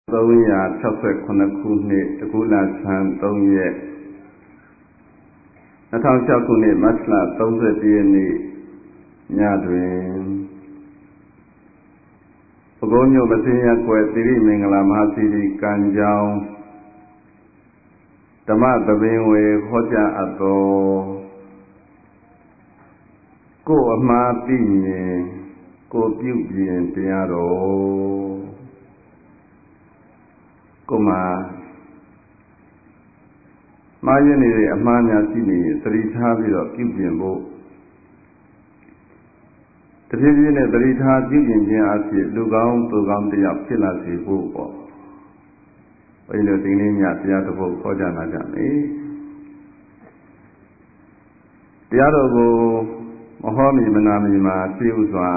369 ခုနှစ်တကူလဆန်း3ရက်2006ခုနှစ်မတ်လ31ရက်နေ့ညတွင်ပဲခူးမြို့မစင်းရပ်ကွက်သီရိမင်္ဂလာမဟာသီရိကံကျောင်းဓမ္မသဘင်ဝေဟောကြားအပ်သောကိုယ်အမှားသိမြင်ကိုယ်ပြုပြင်တရားတော်ကိုမှာမှားရနေတဲ့အမှားများရှိနေရင်သတိထားပြီးတော့ပြုပြင်ဖို့တဖြည်းဖြည်းနဲ့သတိထားပြုပြင်ခြင်းအဖြစ်လူကောင်းသူကောင်းတယောက်ဖြစ်လာစေဖို့ပေါ့ဘယ်လိုဒီနေ့ညတရားတစ်ပုဒ်ခေါ်ကြနာကြမယ်တရားတော်ကိုမဟောမီမနာမီမှာသိဥစွာ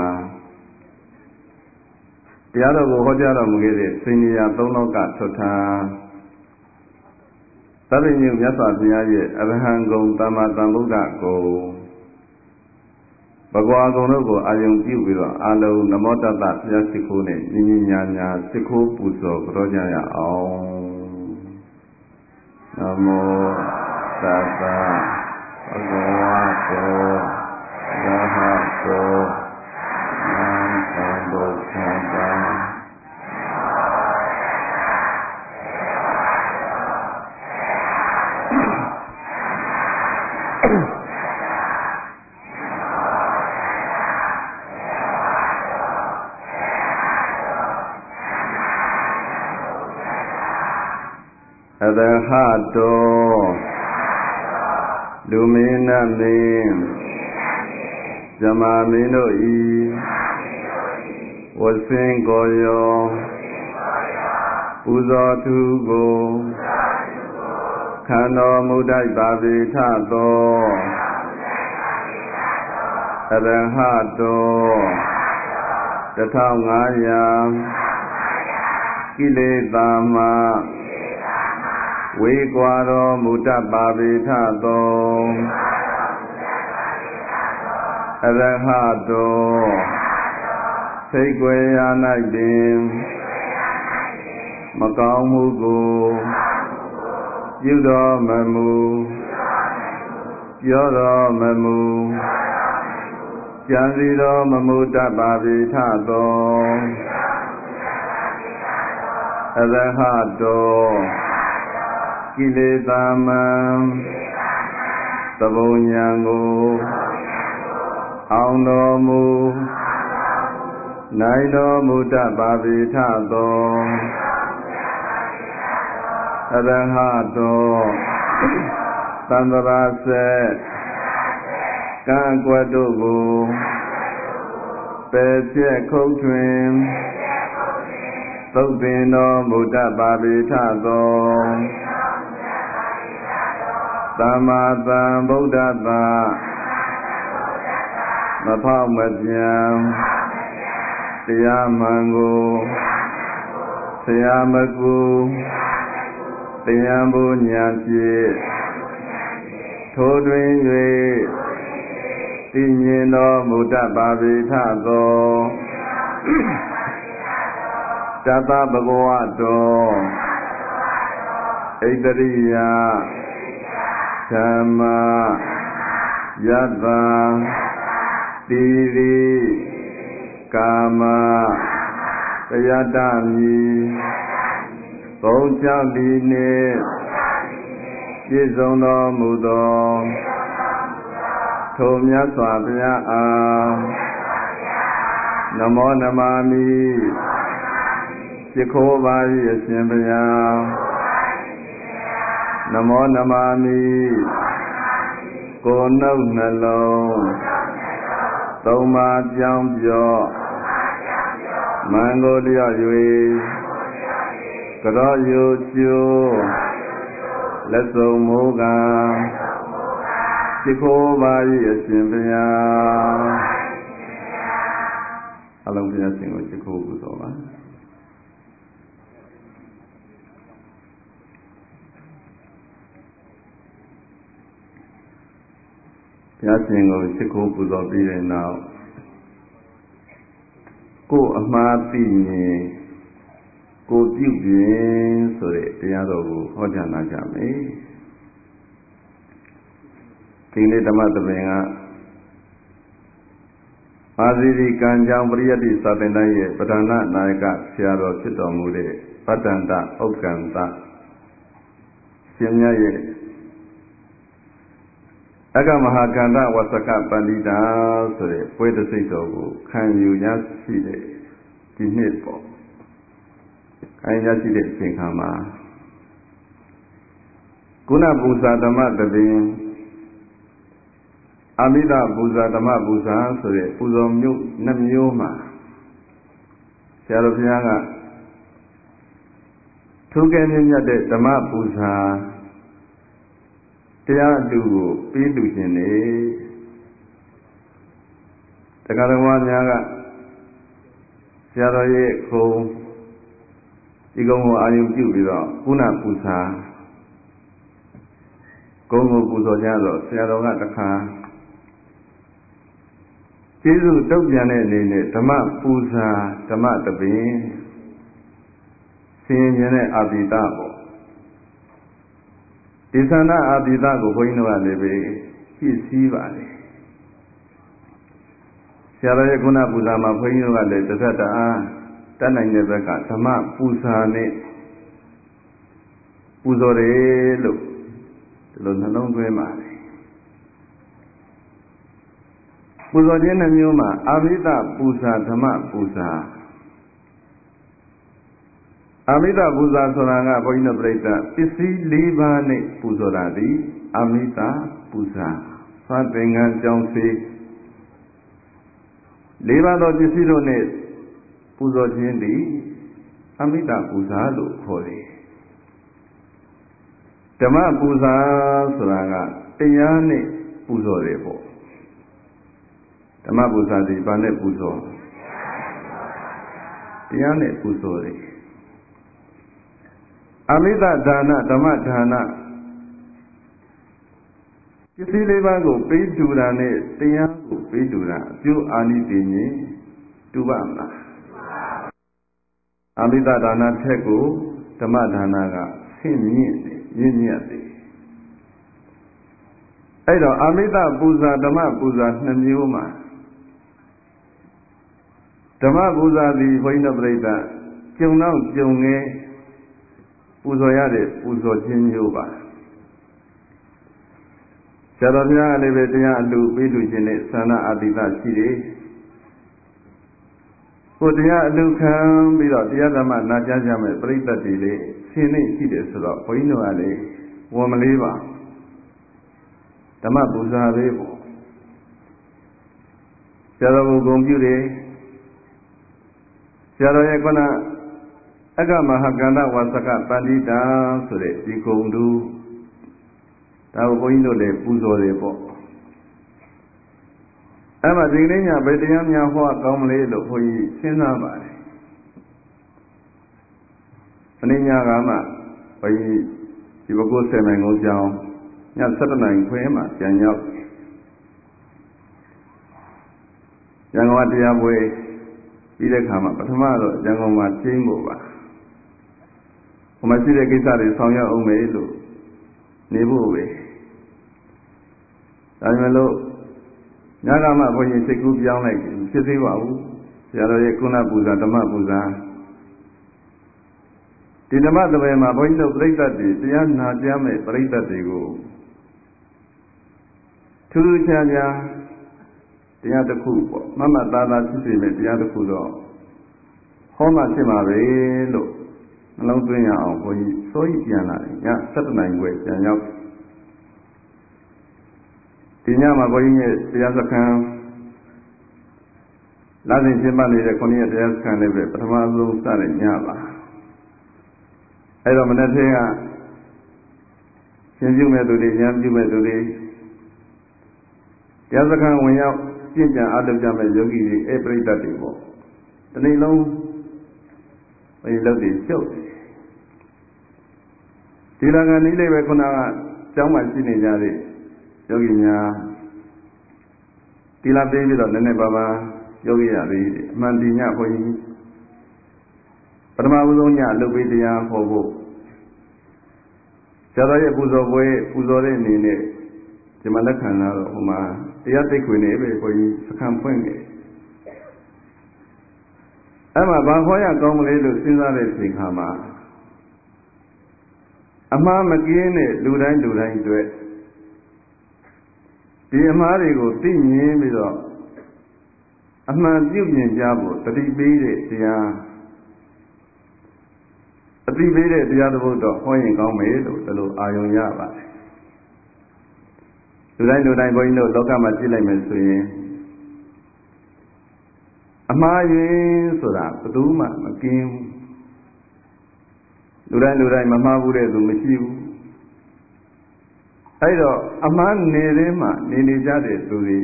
တရားတော်ကိုဟောကြားတော်မူခဲ့တဲ့စင်ညာ 3 လောကထွတ်ထားသဗ္ဗညုမြတ်စွာဘုရားရဲ့အရဟံဂုဏ်သမ္မာသမ္ဗုဒ္ဓဂုဏ်ဘဂဝါဂုဏ်တို့ကိုအာယုံပြုပြီးတော့အာလုံးနမောတတ္တဘုရားရှိခိုးနဲ့ညီညီညာညာရှိခိုးပူဇော်ကြောကြရအောင်နမောတတ္တဘဂဝါတောရဟတောသမ္ဗုဒ္ဓံအရဟတောလူမင်းနမင်းဇမာမင်းတို့ဤဝဆင်းကိုယောပူဇော်သူကိုခံတော်မူတတ်ပါပေထသောအရဟတော1500ကိလေသာမှဝေကွာတော်မူတတ်ပါပေထသောအရဟတောစိတ်ွယ်ရာ၌ပင်မကောင်းမှုကိုပြုတော်မမူပြောတော်မမူကြံစီတော်မမူတတ်ပါပေထသောအရဟတောကိလေသာမံသဘုံဉာဏ်ကိုအောင်တော်မူနိုင်တော်မူတတ်ပါပေထသောအရဟတောသန္တရာဆက်ကံကွက်တို့ကိုပယ်ဖြက်ခုတ်ထွင်သုတ်သင်တော်မူတတ်ပါပေထသောသမ္မာသမ္ဗုဒ္ဓတ္တမဖောက်မပြန်တရားမှန်ကိုဆရာမကူတရားဘူးညာဖြင့်ထိုးတွင်၍သိမြင်တော်မူတတ်ပါပေထသောတတ္တဗဂဝတောဣတရိယဓမ္မယတ္တတိရိကာမတယတ္တမိဘုံ6ဒီနှင့်ပြည့်စုံတော်မူသောထိုမြတ်စွာဘုရားအားနမောနမမိရှိခိုးပါ၏အရှင်ဘုရားနမောနမမိကိုယ်နှုတ်နှလုံးသုံးပါးပြောင်းပြော့မံကိုလျော့၍ကြောယုကျိုးလက်စုံမိုးကံရှိခိုးပါ၏အရှင်ဘုရားအလုံးဘုရားရှင်ကိုရှိခိုးပူဇော်ပါဘုရားရှင်ကိုရှိခိုးပူဇော်ပြီးတဲ့နောက်ကိုယ်အမှားသိရင်ကိုပြုပြင်ဆိုတဲ့တရားတော်ကိုဟောကြားလာကြမယ်ဒီနေ့ဓမ္မသဘင်ကပါဠိတိကံကြောင့်ပရိယတ္တိစာသင်တိုင်းရဲ့ပဓာနနာယကဆရာတော်ဖြစ်တော်မူတဲ့ပတ္တန္တဥက္ကန္တရှင်မြတ်ရဲ့အကမဟာကန္တဝဆကပန္တိတာဆိုတဲ့ပွဲတစိတ်တော်ကိုခံယူရရှိတဲ့ဒီနှစ်ပေါ့ခံရရှိတဲ့အချိန်ခါမှာကုဏပူဇာဓမ္မတပင်အမိတပူဇာဓမ္မပူဇာဆိုတဲ့ပူဇော်မျိုးနှမျိုးမှာဆရာတော်ဘုရားကထူးကဲမြင့်မြတ်တဲ့ဓမ္မပူဇာတရားအတူကိုပြီးလူခြင်းနေတရားတော်များကဆရာတော်ရဲ့ခုံဒီကုံကိုအာရုံပြုပြီးတော့ကုဏပူဇာကုံကိုပူဇော်ကြတော့ဆရာတော်ကတခါကျေးဇူးတုတ်ပြန်တဲ့အနေနဲ့ဓမ္မပူဇာဓမ္မတပင်ဆင်ញင်တဲ့အာတိတပေါ့ဒီသန္တာအာတိတကိုဘုန်းကြီးတို့ကလည်းပဲကြည့်စည်းပါလေဆရာတော်ရဲ့ကုဏပူဇာမှာဘုန်းကြီးတို့ကလည်းတစ်သက်တအားတတ်နိုင်တဲ့ဘက်ကဓမ္မပူဇာနဲ့ပူဇော်တယ်လို့ဒီလိုနှလုံးသွင်းပါလေပူဇော်ခြင်းနှမျိုးမှာအာမိတပူဇာဓမ္မပူဇာအာမိတပူဇာဆိုတာကဘုန်းကြီးတို့ပြိဿပစ္စည်း၄ပါးနဲ့ပူဇော်တာဒီအာမိတပူဇာသတ်သင်္ကန်းကြောင်းစေ၄ပါးသောပစ္စည်းတို့နဲ့ပူဇော်ခြင်းသည်အာမိတပူဇာလို့ခေါ်တယ်ဓမ္မပူဇာဆိုတာကတရားနဲ့ပူဇော်တယ်ပေါ့ဓမ္မပူဇာဒီဘာနဲ့ပူဇော်တရားနဲ့ပူဇော်တယ်အမိတဒါနဓမ္မဒါနပစ္စည်းလေးပါးကိုပေးတူတာနဲ့တရားကိုပေးတူတာအကျိုးအာနိသင်ញတူပါမလားအမိတဒါနထက်ကိုဓမ္မဒါနကဆင့်မြင့်တယ်မြင့်မြတ်တယ်အဲ့တော့အမိတပူဇာဓမ္မပူဇာနှမျိုးမှာဓမ္မပူဇာသည်ဘုန်းကြီးတို့ပြိဿကျုံတော့ကျုံငယ်ပူဇော်ရတဲ့ပူဇော်ခြင်းမျိုးပါဆရာတော်ဘုရားကလည်းပဲတရားအလူပေးလူခြင်းနဲ့သန္တာအာတိတရှိတယ်ကိုတရားအလူခံပြီးတော့တရားဓမ္မနာကြားကြမယ်ပြိဿတွေလေရှင်နေရှိတယ်ဆိုတော့ဘုန်းကြီးတို့ကလည်းဝန်မလေးပါဓမ္မပူဇာပဲပေါ့ဆရာတော်ကိုဂုဏ်ပြုတယ်ဆရာတော်ရဲ့ခုနအကမဟာကန္တဝါစကပန္တိတာဆိုတဲ့ဒီဂုဏ်တူဒါကိုဘုန်းကြီးတို့လည်းပူဇော်တယ်ပေါ့အဲ့မှာဒီနေ့ညဘယ်တရားများဟောကောင်းမလဲလို့ဘုန်းကြီးစဉ်းစားပါတယ်မနေ့ညကမှဘုန်းကြီးဒီဘကုတ်10နိုင်ကုန်းကြောင်းည7နိုင်ခွဲမှပြန်ရောက်ရန်ကုန်တရားပွဲပြီးတဲ့ခါမှာပထမတော့ရန်ကုန်မှာကျင်းဖို့ပါဟိုမှာရှိတဲ့ကိစ္စတွေဆောင်ရွက်အောင်မယ်လို့နေဖို့ပဲဒါပေမဲ့လို့ညကမှဘုန်းကြီးစိတ်ကူးပြောင်းလိုက်ဖြစ်သေးပါဘူးဆရာတော်ရဲ့ကုဏပူဇာဓမ္မပူဇာဒီဓမ္မသဘင်မှာဘုန်းကြီးတို့ပြိဿတွေတရားနာကြားမဲ့ပြိဿတွေကိုထူးထူးခြားခြားတရားတစ်ခုပေါ့မမသားသားဖြစ်စေမဲ့တရားတစ်ခုတော့ဟောမှဖြစ်မှာပဲလို့နှလုံးသွင်းရအောင်ဘုန်းကြီးစိုးရိမ်ပြန်လာတယ်ည7နိုင်ခွဲပြန်ရောက်ဒီညမှာဘုန်းကြီးရဲ့တရားစခန်းလာစဉ်ကျင်းပနေတဲ့9ရက်တရားစခန်းလေးပဲပထမဆုံးစတဲ့ညပါအဲ့တော့မနေ့ကရှင်ပြုမဲ့သူတွေဉာဏ်ပြုမဲ့သူတွေတရားစခန်းဝင်ရောက်ပြင့်ကြံအားထုတ်ကြမဲ့ယောဂီတွေအဲ့ပြိတ္တတွေပေါ့ဒီနေ့လုံးဘယ်လောက်တွေကျုပ်ဒီလကနေ့လေးပဲခုနကကျောင်းမှာရှိနေကြတဲ့ယောဂီများဒီလပေးပြီးတော့နည်းနည်းပါးပါယောဂီရသေးတယ်အမှန်တရားဘုန်းကြီးပထမဦးဆုံးညအလုပ်ပေးတရားဟောဖို့ဆရာတော်ရဲ့ပူဇော်ပွဲပူဇော်တဲ့အနေနဲ့ဒီမှာလက်ခံလာတော့ဟိုမှာတရားသိက္ခွေနေပဲဘုန်းကြီးစခန်းဖွင့်နေအဲ့မှာဘာခေါ်ရကောင်းမလဲလို့စဉ်းစားတဲ့အချိန်ခါမှာအမှားမကင်းတဲ့လူတိုင်းတွေ့ဒီအမှားတွေကိုသိမြင်ပြီးတော့အမှန်ပြုမြင်ကြဖို့တတိပေးတဲ့တရားအတိပေးတဲ့တရားတစ်ပုဒ်တော့ဟောရင်ကောင်းမယ်လို့ဒီလိုအာရုံရပါတယ်လူတိုင်းဘုန်းကြီးတို့လောကမှာကြည့်လိုက်မယ်ဆိုရင်အမှားယွင်းဆိုတာဘယ်သူမှမကင်းဘူးလူတိုင်းမမှားဘူးတဲ့သူမရှိဘူးအဲ့တော့အမှားနေတဲ့မှနေကြတဲ့သူတွေ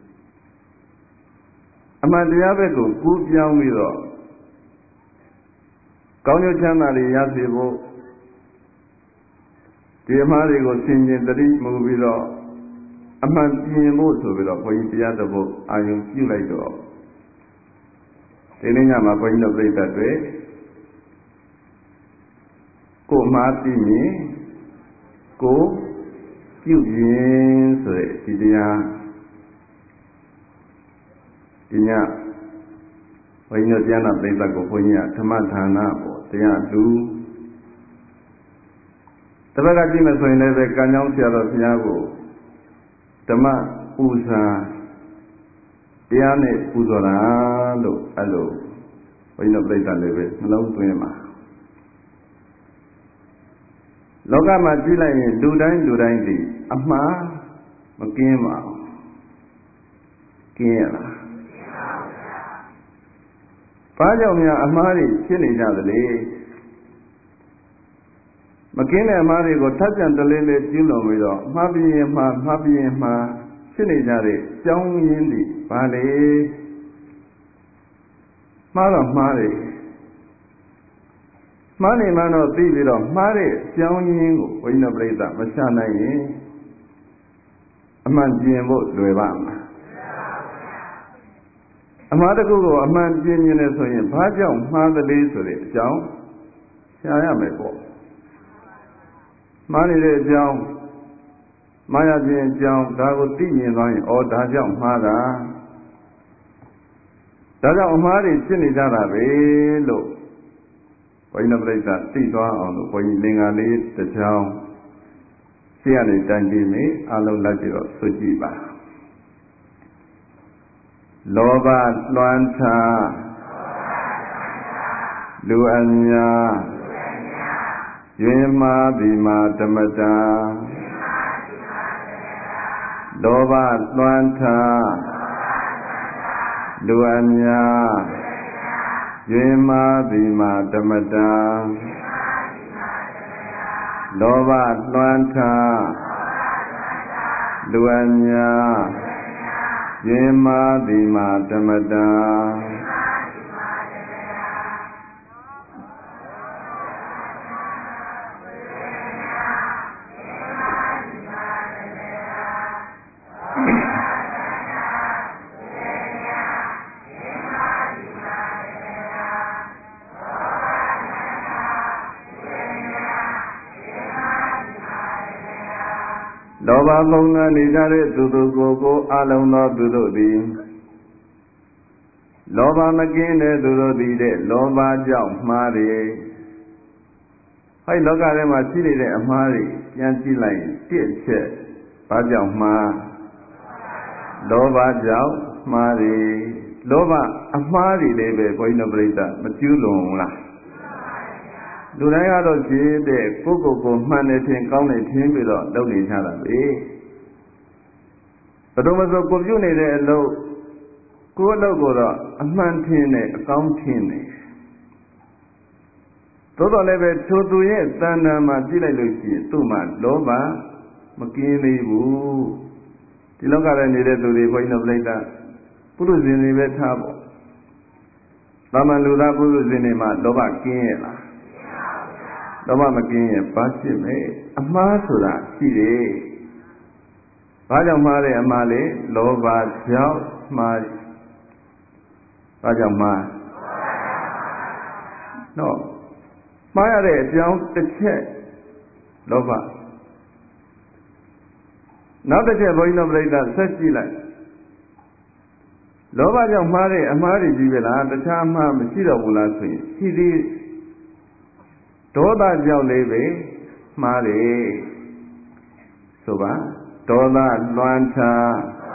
အမှန်တရားဘက်ကိုကူးပြောင်းပြီးတော့ကောင်းကျိုးချမ်းသာတွေရစေဖို့ဒီအမှားတွေကိုဆင်ခြင်သတိမူပြီးတော့အမှန်ပြင်ဖို့ဆိုပြီးတော့ဘုန်းကြီးတရားတော်ကိုအာရုံပြုလိုက်တော့ဒီနေ့ညမှာဘုန်းကြီးတို့ပြိဿတွေကိုအမှားသိမြင်ကိုပြုရင်ဆိုတဲ့ဒီတရားဒီညဘုန်းကြီးတို့တရားနာပြိဿကိုဘုန်းကြီးကဓမ္မဌာနပေါ့တရားလူတပတ်ကကြည့်မယ်ဆိုရင်လည်းကံကြောင်းဆရာတော်ဘုရားကိုဓမ္မပူဇာတရားနဲ့ပူဇော်တာလို့အဲ့လိုဘုန်းကြီးတို့ပြိဿလည်းပဲနှလုံးသွင်းပါလောကမှာကြည့်လိုက်ရင်လူတိုင်းဒီအမှားမကင်းပါဘူးကင်းရလားဘာကြောင့်များအမှားတွေဖြစ်နေကြသလဲမကင်းတဲ့အမှားတွေကိုထပ်ပြန်တလဲလဲကျူးလွန်ပြီးတော့မှားပြင်းမှာဖြစ်နေကြတဲ့ကြောင်းရင်းတွေဘာလဲမှားတော့မှားတယ်မှားနေမှတော့သိပြီးတော့မှားတဲ့ကြောင်းရင်းကိုဘုန်းကြီးတို့ပြိဿမရှာနိုင်ရင်အမှန်ပြင်ဖို့လွယ်ပါ့မလားအမှားတစ်ခုကိုအမှန်ပြင်းနေဆိုရင်ဘာကြောင့်မှားသလဲဆိုတဲ့အကြောင်းရှားရမယ်ပေါ့မှားနေတဲ့အကြောင်းမှားရခြင်းအကြောင်းဒါကိုသိမြင်သွားရင်ဩဒါကြောင့်မှားတာဒါကြောင့်အမှားတွေဖြစ်နေကြတာပဲလို့ဘုန်းကြီးတို့ပြိဿသိသွားအောင်လို့ဘုန်းကြီးလင်္ကာလေးတစ်ချောင်းရှေ့ကနေတိုင်ပြီးမိအလုံးလိုက်ပြီးတော့ဆွကြည့်ပါလောဘလွှမ်းထားလူအများယွင်မာဒီမာဓမ္မတာလောဘလွှမ်းထားလူအများယွင်မာဒီမာဓမ္မတာလောဘလွှမ်းထားလူအများယင်မာဒီမာဓမ္မတာလောဘပုံနာနေကြတဲ့သူတို့ကိုအလုံးသောသူတို့သည်လောဘမကင်းတဲ့သူတို့သည်တဲ့လောဘကြောင့်မှားတယ်။ဟဲ့လောကထဲမှာရှိနေတဲ့အမှားတွေပြန်ကြည့်လိုက်တစ်ချက်ဘာကြောင့်မှားလောဘကြောင့်မှားတယ်လောဘအမှားတွေလည်းပဲဘုန်းကြီးတို့ပြိဿမကျူးလွန်ဘူးလားလူတိုင်းကတော့ကြည့်တဲ့ကိုယ့်ကိုယ်မှန်တယ်ထင်ကောင်းတယ်ထင်ပြီးတော့လုပ်နေကြတာပဲဘယ်လိုမှဆိုကိုပြုနေတဲ့အလုပ်ကိုယ်အလုပ်ကိုတော့အမှန်ထင်တယ်အကောင်းထင်တယ်သို့တော်လည်းပဲထိုသူရဲ့တဏ္ဍာမှာကြည့်လိုက်လို့ရှိရင်သူ့မှာလောဘမကင်းသေးဘူးဒီလောကထဲနေတဲ့သူတွေဘုန်းကြီးတို့ပြိဿပုရုဇဉ်တွေပဲထားပေါ့သာမန်လူသားပုရုဇဉ်တွေမှာလောဘကင်းရဲ့လားလောဘမကင်းရင်ဘာဖြစ်မလဲအမှားဆိုတာရှိတယ်ဘာကြောင့်မှားတဲ့အမှားလဲလောဘကြောင့်မှားဘာကြောင့်မှားတော့မှားရတဲ့အကြောင်းတစ်ချက်လောဘနောက်တစ်ချက်ဘုန်းကြီးတို့ပြိဿဆက်ကြည့်လိုက်လောဘကြောင့်မှားတဲ့အမှားတွေကြီးပဲလားတခြားအမှားမရှိတော့ဘူးလားဆိုရင်ရှိသေးဒေါသကြောင့်လေးပဲမှားတယ်ဆိုပါဒေါသလွှမ်းထား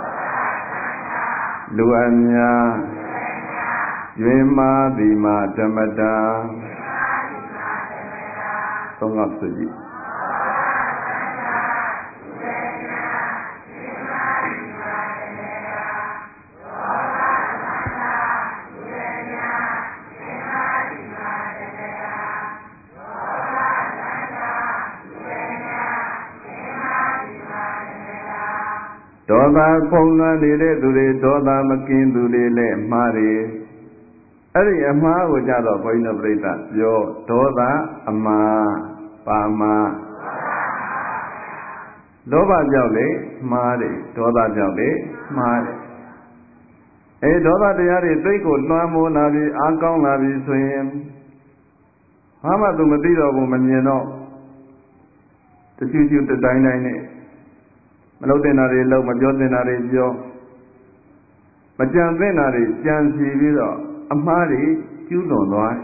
လူအများရွေမာတိမာဓမ္မတာသုံးကပ်ဆိုကြည့်ဒေါသပုံလွှမ်းနေတဲ့သူတွေဒေါသမကင်းသူတွေလည်းမှားတယ်အဲ့ဒီအမှားကိုကြတော့ဘုန်းကြီးတို့ပြိဿပြောဒေါသအမှားပါမှားလောဘကြောင့်လေမှားတယ်ဒေါသကြောင့်လေမှားတယ်ဒေါသတရားတွေသိကိုလွှမ်းမိုးလာပြီးအားကောင်းလာပြီးဆိုရင်ဘာမှသူမသိတော့ဘူးမမြင်တော့တချူချူတတိုင်းတိုင်းနဲ့မလုပ်တဲ့နာတွေလုပ်မပြောတဲ့နာတွေပြောမကြံတဲ့နာတွေကြံစီပြီးတော့အမှားတွေကျူးလွန်သွား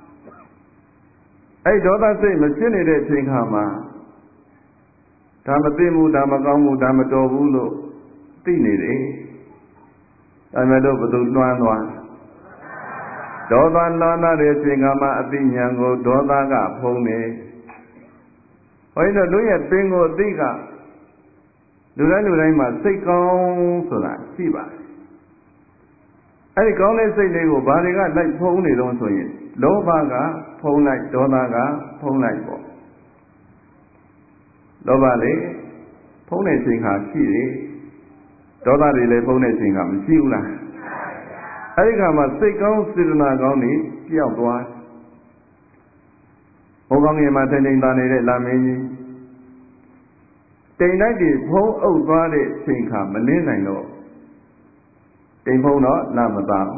အဲ့ဒေါသစိတ်မဖြစ်နေတဲ့အချိန်ခါမှာဒါမသိမှုဒါမကောင်းမှုဒါမတော်ဘူးလို့သိနေတယ်ဒါမဲ့တော့ဘယ်သူလွှမ်းသွားဒေါသလွှမ်းတဲ့အချိန်ခါမှာအသိဉာဏ်ကိုဒေါသကဖုံးနေဘုန်းကြီးတို့တို့ရဲ့ပင်ကိုအသိကလူတိုင်းမှာစိတ်ကောင်းဆိုတာရှိပါတယ်အဲ့ဒီကောင်းတဲ့စိတ်လေးကိုဘာတွေကလိုက်ဖုံးနေတော့ဆိုရင်လောဘကဖုံးလိုက်ဒေါသကဖုံးလိုက်ပေါ့လောဘလေဖုံးတဲ့ချိန်ခါရှိတယ်ဒေါသတွေလည်းဖုံးတဲ့ချိန်ခါမရှိဘူးလားအဲ့ဒီခါမှာစိတ်ကောင်းစေတနာကောင်းတွေပျောက်သွားဘုံကောင်းငယ်မှာထိန်ထိန်သာနေတဲ့လာမင်းကြီးတိမ်လိုက်တွေဖုံးအုပ်သွားတဲ့ချိန်ခါမနှင်းနိုင်တော့တိမ်ဖုံးတော့လာမသာ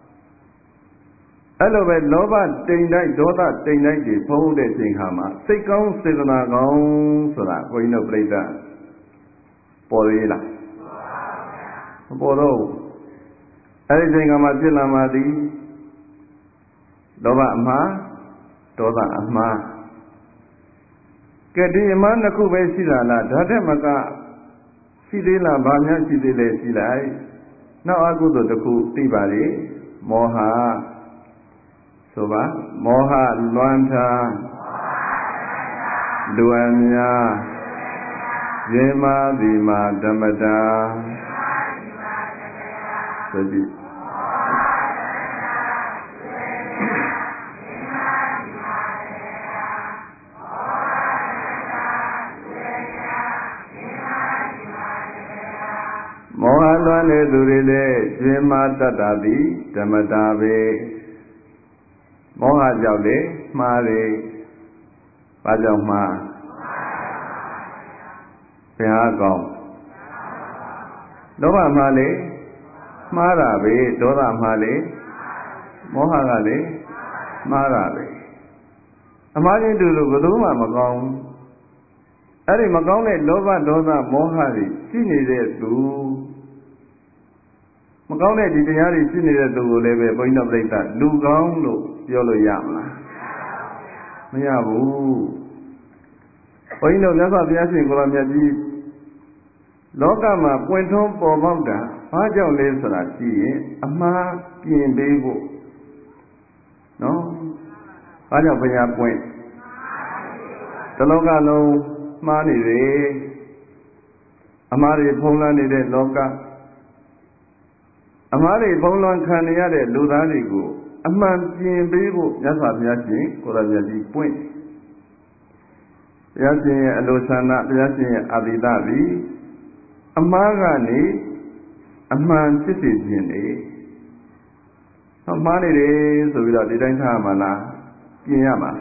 အဲ့လိုပဲလောဘတိမ်တိုက်ဒေါသတိမ်တိုက်တွေဖုံးတဲ့ချိန်ခါမှာစိတ်ကောင်းစေတနာကောင်းဆိုတာဘုန်းကြီးတို့ပြိဿပေါ်သေးလားမပေါ်တော့ဘူးအဲ့ဒီချိန်ခါမှာဖြစ်လာမှသည်လောဘအမှားဒေါသအမှားကဲဒီအမှားနှစ်ခုပဲရှိတာလားဒါတည်းမကရှိသေးလားဗာများရှိသေးလဲရှိလိုက်နောက်အကုသိုလ်တစ်ခုသိပါလေမောဟဆိုပါမောဟလွှမ်းထားလူအများယေမာတိမာဓမ္မတာဆိုကြည့်မောဟလွှမ်းတဲ့သူတွေလည်းကျွင်းမတတ်တာသည်ဓမ္မတာပဲမောဟကြောင့်လေမှားတယ်ဘာကြောင့်မှားဘယ်ဟာကောင်းလောဘမှားလေမှားတာပဲဒေါသမှားလေမောဟကလေမှားတာပဲအမှားချင်းတူလို့ဘယ်သူမှမကောင်းအဲ့ဒီမကောင်းတဲ့လောဘဒေါသမောဟတွေရှိနေတဲ့သူမကောင်းတဲ့ဒီတရားတွေရှိနေတဲ့သူကိုလည်းပဲဘုန်းကြီးတို့ပြိဿလူကောင်းလို့ပြောလို့ရမလားမရဘူးဘုန်းကြီးတို့မြတ်စွာဘုရားရှင်ကိုယ်တော်မြတ်ကြီးလောကမှာပွင့်ထွန်းပေါ်ပေါက်တာဘာကြောင့်လဲဆိုတာကြည့်ရင်အမှားပြင်ပေးဖို့နော်ဘာကြောင့်ဘုရားပွင့်တလောကလုံးမှားနေတယ်အမှားတွေဖုံးလွှမ်းနေတဲ့လောကအမှားတွေဖုံးလွှမ်းခံနေရတဲ့လူသားတွေကိုအမှန်ပြင်ပေးဖို့မြတ်စွာဘုရားရှင်ကိုယ်တော်မြတ်ကြီးပွင့်ဘုရားရှင်ရဲ့အလိုဆန္ဒဘုရားရှင်ရဲ့အာသီသသည်အမှားကနေအမှန်ဖြစ်စေခြင်းလေဟောမှားနေတယ်ဆိုပြီးတော့ဒီတိုင်းထားမှာလားပြင်ရမှာ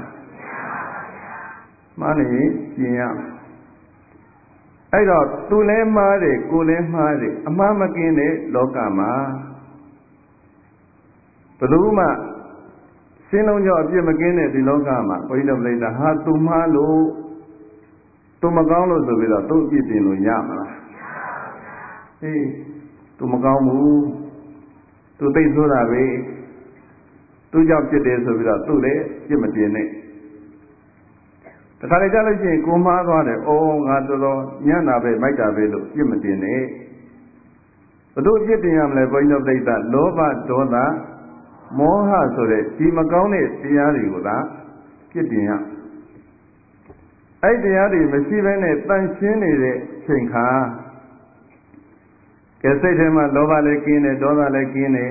မှားနေရင်ပြင်ရအဲ့တော့သူလည်းမှားတယ်ကိုယ်လည်းမှားတယ်အမှားမကင်းတဲ့လောကမှာဘယ်သူမှရှင်းလုံးကြောင့်အပြစ်မကင်းတဲ့ဒီလောကမှာဘုန်းကြီးတို့ပြိတ္တာဟာသူမှားလို့သူမကောင်းလို့ဆိုပြီးတော့သူ့အပြစ်တင်လို့ရမလားဟေးသူမကောင်းဘူးသူသိဆိုတာပဲသူကြောင့်ဖြစ်တယ်ဆိုပြီးတော့သူ့လည်းပြစ်မတင်နဲ့တခါလေကြားလို့ရှိရင်ကိုမှားသွားတယ်အိုးငါတော်တော်ညံ့တာပဲမိုက်တာပဲလို့ပြစ်မတင်နဲ့ဘယ်လိုပြစ်တင်ရမလဲဘုန်းကြီးတို့ပြိတ္တာလောဘဒေါသမောဟဆိုတဲ့ဒီမကောင်းတဲ့တရားတွေကိုသာပြစ်တင်ရအဲ့တရားတွေမရှိဘဲနဲ့တန်ရှင်းနေတဲ့ချိန်ခါကဲစိတ်ထဲမှာလောဘလည်းကင်းတယ်ဒေါသလည်းကင်းတယ်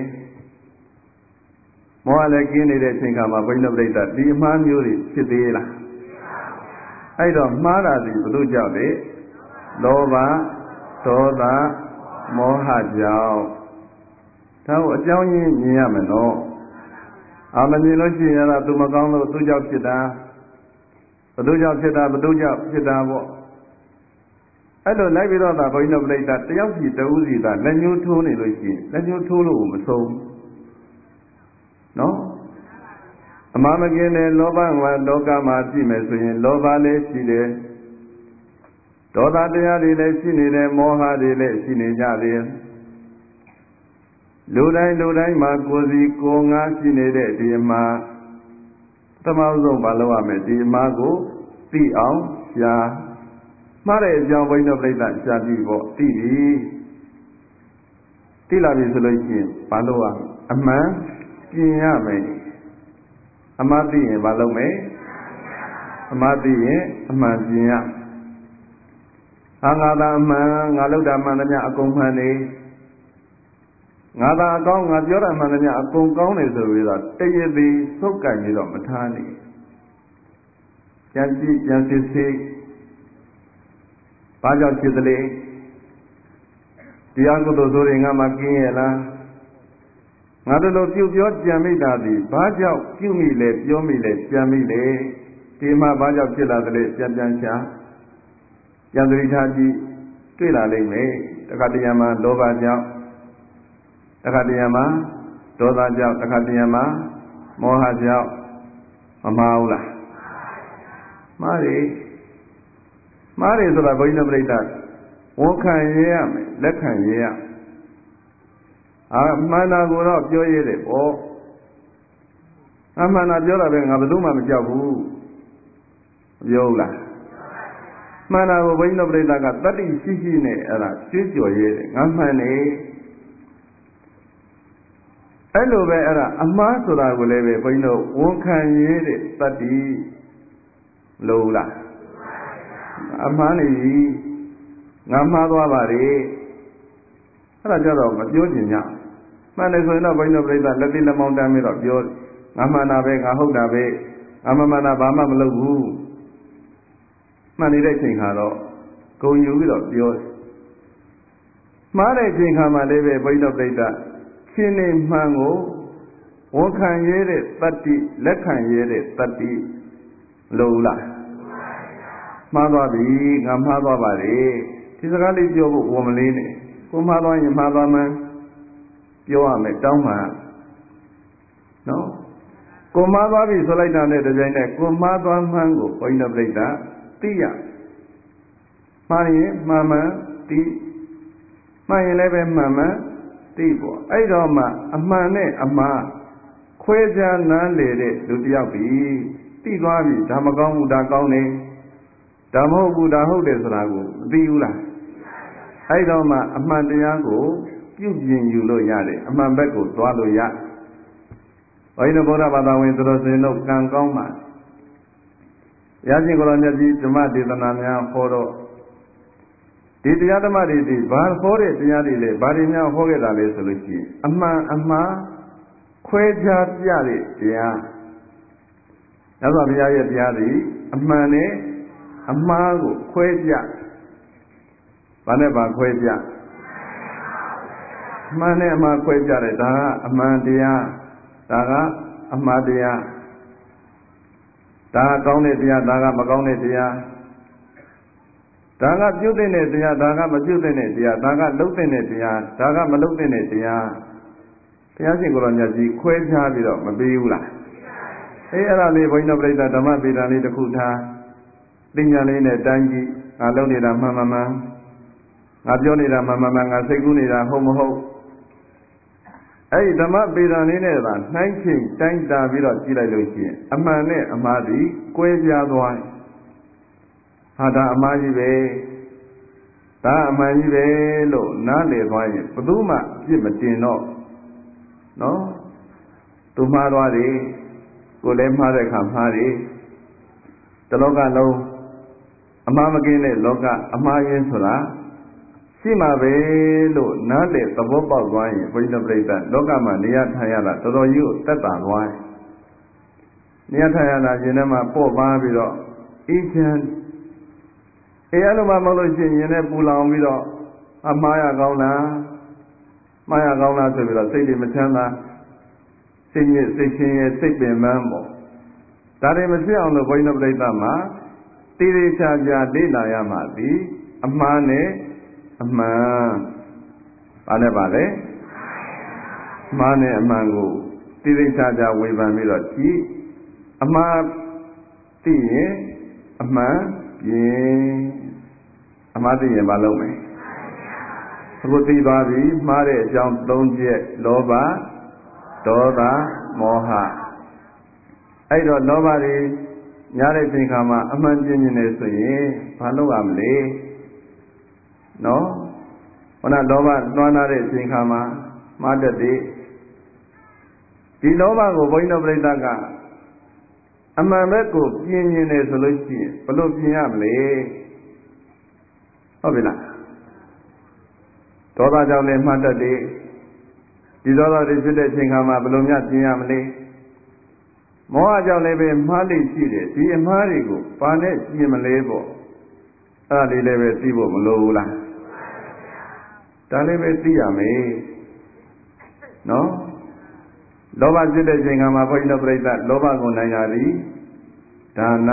မောဟလည်းကင်းနေတဲ့ချိန်ခါမှာဘုန်းကြီးတို့ပြိတ္တာဒီအမှားမျိုးတွေဖြစ်သေးလားအဲ့တော့မှားတာဒီဘုသူကြောင့်လေလောဘဒေါသမောဟကြောင့်ဒါကိုအကြောင်းရင်းမြင်ရမယ်နော်အာမမြင်လို့ရှိရင်တော့သူမကောင်းလို့သူကြောင့်ဖြစ်တာဘသူကြောင့်ဖြစ်တာဘသူကြောင့်ဖြစ်တာပေါ့အဲ့လိုလိုက်ပြီးတော့သာဘုန်းကြီးတို့ပြိတ္တာတယောက်စီတဦးစီသာလက်ညှိုးထိုးနေလို့ရှိရင်လက်ညှိုးထိုးလို့မဆုံးနော်အမှားမကင်းတဲ့လောဘကလောကမှာရှိမယ်ဆိုရင်လောဘလည်းရှိတယ်ဒေါသတရားတွေလည်းရှိနေတယ်မောဟတွေလည်းရှိနေကြတယ်လူတိုင်းမှာကိုယ်စီကိုယ်ငါရှိနေတဲ့ဒီအမှားပထမဆုံးမလုပ်ရမယ်ဒီအမှားကိုသိအောင်ရှားမှားတဲ့အကြောင်းဘုန်းကြီးတို့ပြိတ္တာရှားပြီးပေါ့သိပြီသိလာပြီဆိုလို့ရှိရင်မလုပ်ရအမှန်ပြင်ရမယ်အမှားသိရင်မလုပ်မယ်အမှားသိရင်အမှန်ပြင်ရငါသာအမှန်ငါလုပ်တာမှန်တယ်များအကုန်မှန်နေငါသာအကောင်းငါပြောတာမှန်တယ်များအကုန်ကောင်းနေဆိုပြီးတော့တရသည်သုတ်ကင်ပြီးတော့မထားနေကြံကြည့်ကြံစစ်စစ်ဘာကြောင့်ဖြစ်သလဲတရားကုသိုလ်ဆိုရင်ငါမှကင်းရဲ့လားငါတို့လိုပြုပြောကြံမိတာဒီဘာကြောင့်ပြုမိလဲပြောမိလဲကြံမိလဲဒီမှာဘာကြောင့်ဖြစ်လာသလဲပြန်ရှာကြံသတိထားကြည့်တွေ့လာလိမ့်မယ်တခါတရံမှာလောဘကြောင့်တခါတရံမှာဒေါသကြောင့်တခါတရံမှာမောဟကြောင့်မမှားဘူးလားမှားတယ်ဆိုတာဘုန်းကြီးတို့ပြိတ္တာဝန်ခံရရမယ်လက်ခံရရမှန်တာကိုတော့ပြောရတယ်ပေါ့မှန်တာပြောတာပဲငါဘယ်သူမှမကြောက်ဘူးမပြောဘူးလားမှန်တာကိုဘုန်းကြီးတို့ပြိတ္တာကတတ္တိရှိရှိနဲ့အဲ့ဒါကျွေးကြော်ရတယ်ငါမှန်နေအဲ့လိုပဲအဲ့ဒါအမှားဆိုတာကိုလည်းပဲဘုန်းကြီးတို့ဝန်ခံရတဲ့တတ္တိလို့လားအမှားနေပြီငါမှားသွားပါလေအဲ့ဒါကြတော့မပြောချင်ကြမှန်တယ်ဆိုရင်တော့ဘုန်းကြီးတို့ပြိတ္တာလက်တိလက်မောင်းတမ်းပြီးတော့ပြောငါမှန်တာပဲငါဟုတ်တာပဲငါမမှန်တာဘာမှမလုပ်ဘူးမှန်နေတဲ့ချိန်ခါတော့ဂုံယူပြီးတော့ပြောမှားတဲ့ချိန်ခါမှာလည်းပဲဘုန်းကြီးတို့ပြိတ္တာရှင်းနေမှန်ကိုဝန်ခံရတဲ့တတ္တိလက်ခံရတဲ့တတ္တိလို့လားမှားသွားပြီငါမှားသွားပါလေဒီစကားလေးပြောဖို့ဝန်မလေးနဲ့ကိုမှားသွားရင်မှားသွားမှန်းပြောရမယ်တောင်းမှနော်ကိုမှားသွားပြီဆိုလိုက်တာနဲ့တကြိမ်နဲ့ကိုမှားသွားမှန်းကိုဘုန်းကြီးတို့ပြိတ္တာသိရမှားရင်မှန်မှန်သိမှန်ရင်လည်းပဲမှန်မှန်သိပေါ့အဲ့တော့မှအမှန်နဲ့အမှားခွဲခြားနားလေတဲ့လူတစ်ယောက်ပြီသိသွားပြီဒါမကောင်းဘူးဒါကောင်းတယ်ဒါမဟုတ်ဘူးဒါဟုတ်တယ်ဆိုတာကိုမသိဘူးလားအဲ့တော့မှအမှန်တရားကိုပြုပြင်ယူလို့ရတယ်အမှန်ဘက်ကိုသွားလို့ရဘုန်းကြီးတို့ဗုဒ္ဓဘာသာဝင်သူတော်စင်တို့ကံကောင်းမှာဘုရားရှင်ကိုယ်တော်မြတ်ကြီးဓမ္မဒေသနာများဟောတော့ဒီတရားဓမ္မတွေဒီဘာဟောတဲ့တရားတွေလဲဘာတွေများဟောခဲ့တာလဲဆိုလို့ရှိရင်အမှန်အမှားခွဲခြားပြတဲ့တရားညဇောဘုရားရဲ့တရားတွေအမှန်နဲ့အမှားကိုခွဲပြဘာနဲ့ဘာခွဲပြအမှန်နဲ့အမှားခွဲပြတယ်ဒါကအမှန်တရားဒါကအမှားတရားဒါကကောင်းတဲ့တရားဒါကမကောင်းတဲ့တရားဒါကပြုတ်တဲ့တရားဒါကမပြုတ်တဲ့တရားဒါကလှုပ်တဲ့တရားဒါကမလှုပ်တဲ့တရားဘုရားရှင်ကိုယ်တော်မြတ်ကြီးခွဲခြားပြီးတော့မပေးဘူးလားအဲ့ဒါလေးဘုန်းကြီးတို့ပြိဿဓမ္မပေဒံလေးတစ်ခုထားသိညာလေးနဲ့တိုင်းကြည့်ငါလုပ်နေတာမှန်မှန်ငါပြောနေတာမှန်မှန်ငါစိတ်ကူးနေတာဟုတ်မဟုတ်အဲ့ဒီဓမ္မပေဒံလေးနဲ့သာနှိုင်းချိန်တိုင်းတာပြီးတော့ကြည့်လိုက်လို့ရှိရင်အမှန်နဲ့အမှားသည်ကွဲပြားသွားဟာဒါအမှားကြီးပဲဒါအမှန်ကြီးပဲလို့နားလည်သွားရင်ဘယ်သူမှပြစ်မတင်တော့နော်သူမှားသွားတယ်ကိုယ်လည်းမှားတဲ့အခါမှားတယ်တလောကလုံးအမှားမကင်းတဲ့လောကအမှားရင်းဆိုတာရှိမှာပဲလို့နားလည်သဘောပေါက်သွားရင်ဘုရားပြိဿလောကမှာနေရထိုင်ရတာတော်တော်ကြီးကိုသက်သာသွားတယ်နေရထိုင်ရတာရှင်ထဲမှာပေါ့ပါပြီးတော့အေးချမ်းအဲ့လိုမှမဟုတ်လို့ရှိရင်လည်းပူလောင်ပြီးတော့အမှားရကောင်းလားမှားရကောင်းလားဆိုပြီးတော့စိတ်တွေမချမ်းသာစိတ်ညစ်စိတ်ချင်းရဲ့စိတ်ပင်ပန်းပေါ့ဒါတွေမဖြစ်အောင်လို့ဘုန်းကြီးတို့ပြိဿမှာတိရိချာချာလေ့လာရမှာဒီအမှားနဲ့အမှန်ဘာနဲ့ပါလဲအမှားနဲ့အမှန်ကိုတိရိချာချာဝေဖန်ပြီးတော့ကြည့်အမှားသိရင်အမှန်ပြင်အမှားသိရင်မလုပ်မယ်အခုသိသွားပြီမှားတဲ့အကြောင်း၃ချက်လောဘဒေါသမောဟအဲ့တော့လောဘတွေညားတဲ့ချိန်ခါမှာအမှန်ပြင်းနေတယ်ဆိုရင်ဘာလုပ်ရမလဲနော်ခုနလောဘလွှမ်းထားတဲ့ချိန်ခါမှာမှားတတ်တယ်ဒီလောဘကိုဘုန်းကြီးတို့ပြိဿကအမှန်ဘက်ကိုပြင်းနေတယ်ဆိုလို့ရှိရင်ဘယ်လိုပြင်ရမလဲဟုတ်ပြီလားဒေါသကြောင့်လည်းမှားတတ်တယ်ဒီဒေါသတွေဖြစ်တဲ့ချိန်ခါမှာဘယ်လိုများပြင်ရမလဲမောဟကြောင့်လည်းပဲမှားလိမ့်ရှိတယ်ဒီအမှားတွေကိုဘာနဲ့ပြင်မလဲပေါ့အဲ့ဒါလေးလည်းပဲသိဖို့မလိုဘူးလားဒါလည်းပဲသိရမယ်နော်လောဘဖြစ်တဲ့ချိန်ခါမှာဘုန်းကြီးတို့ပြိဿလောဘကိုနိုင်တာဒီဒါန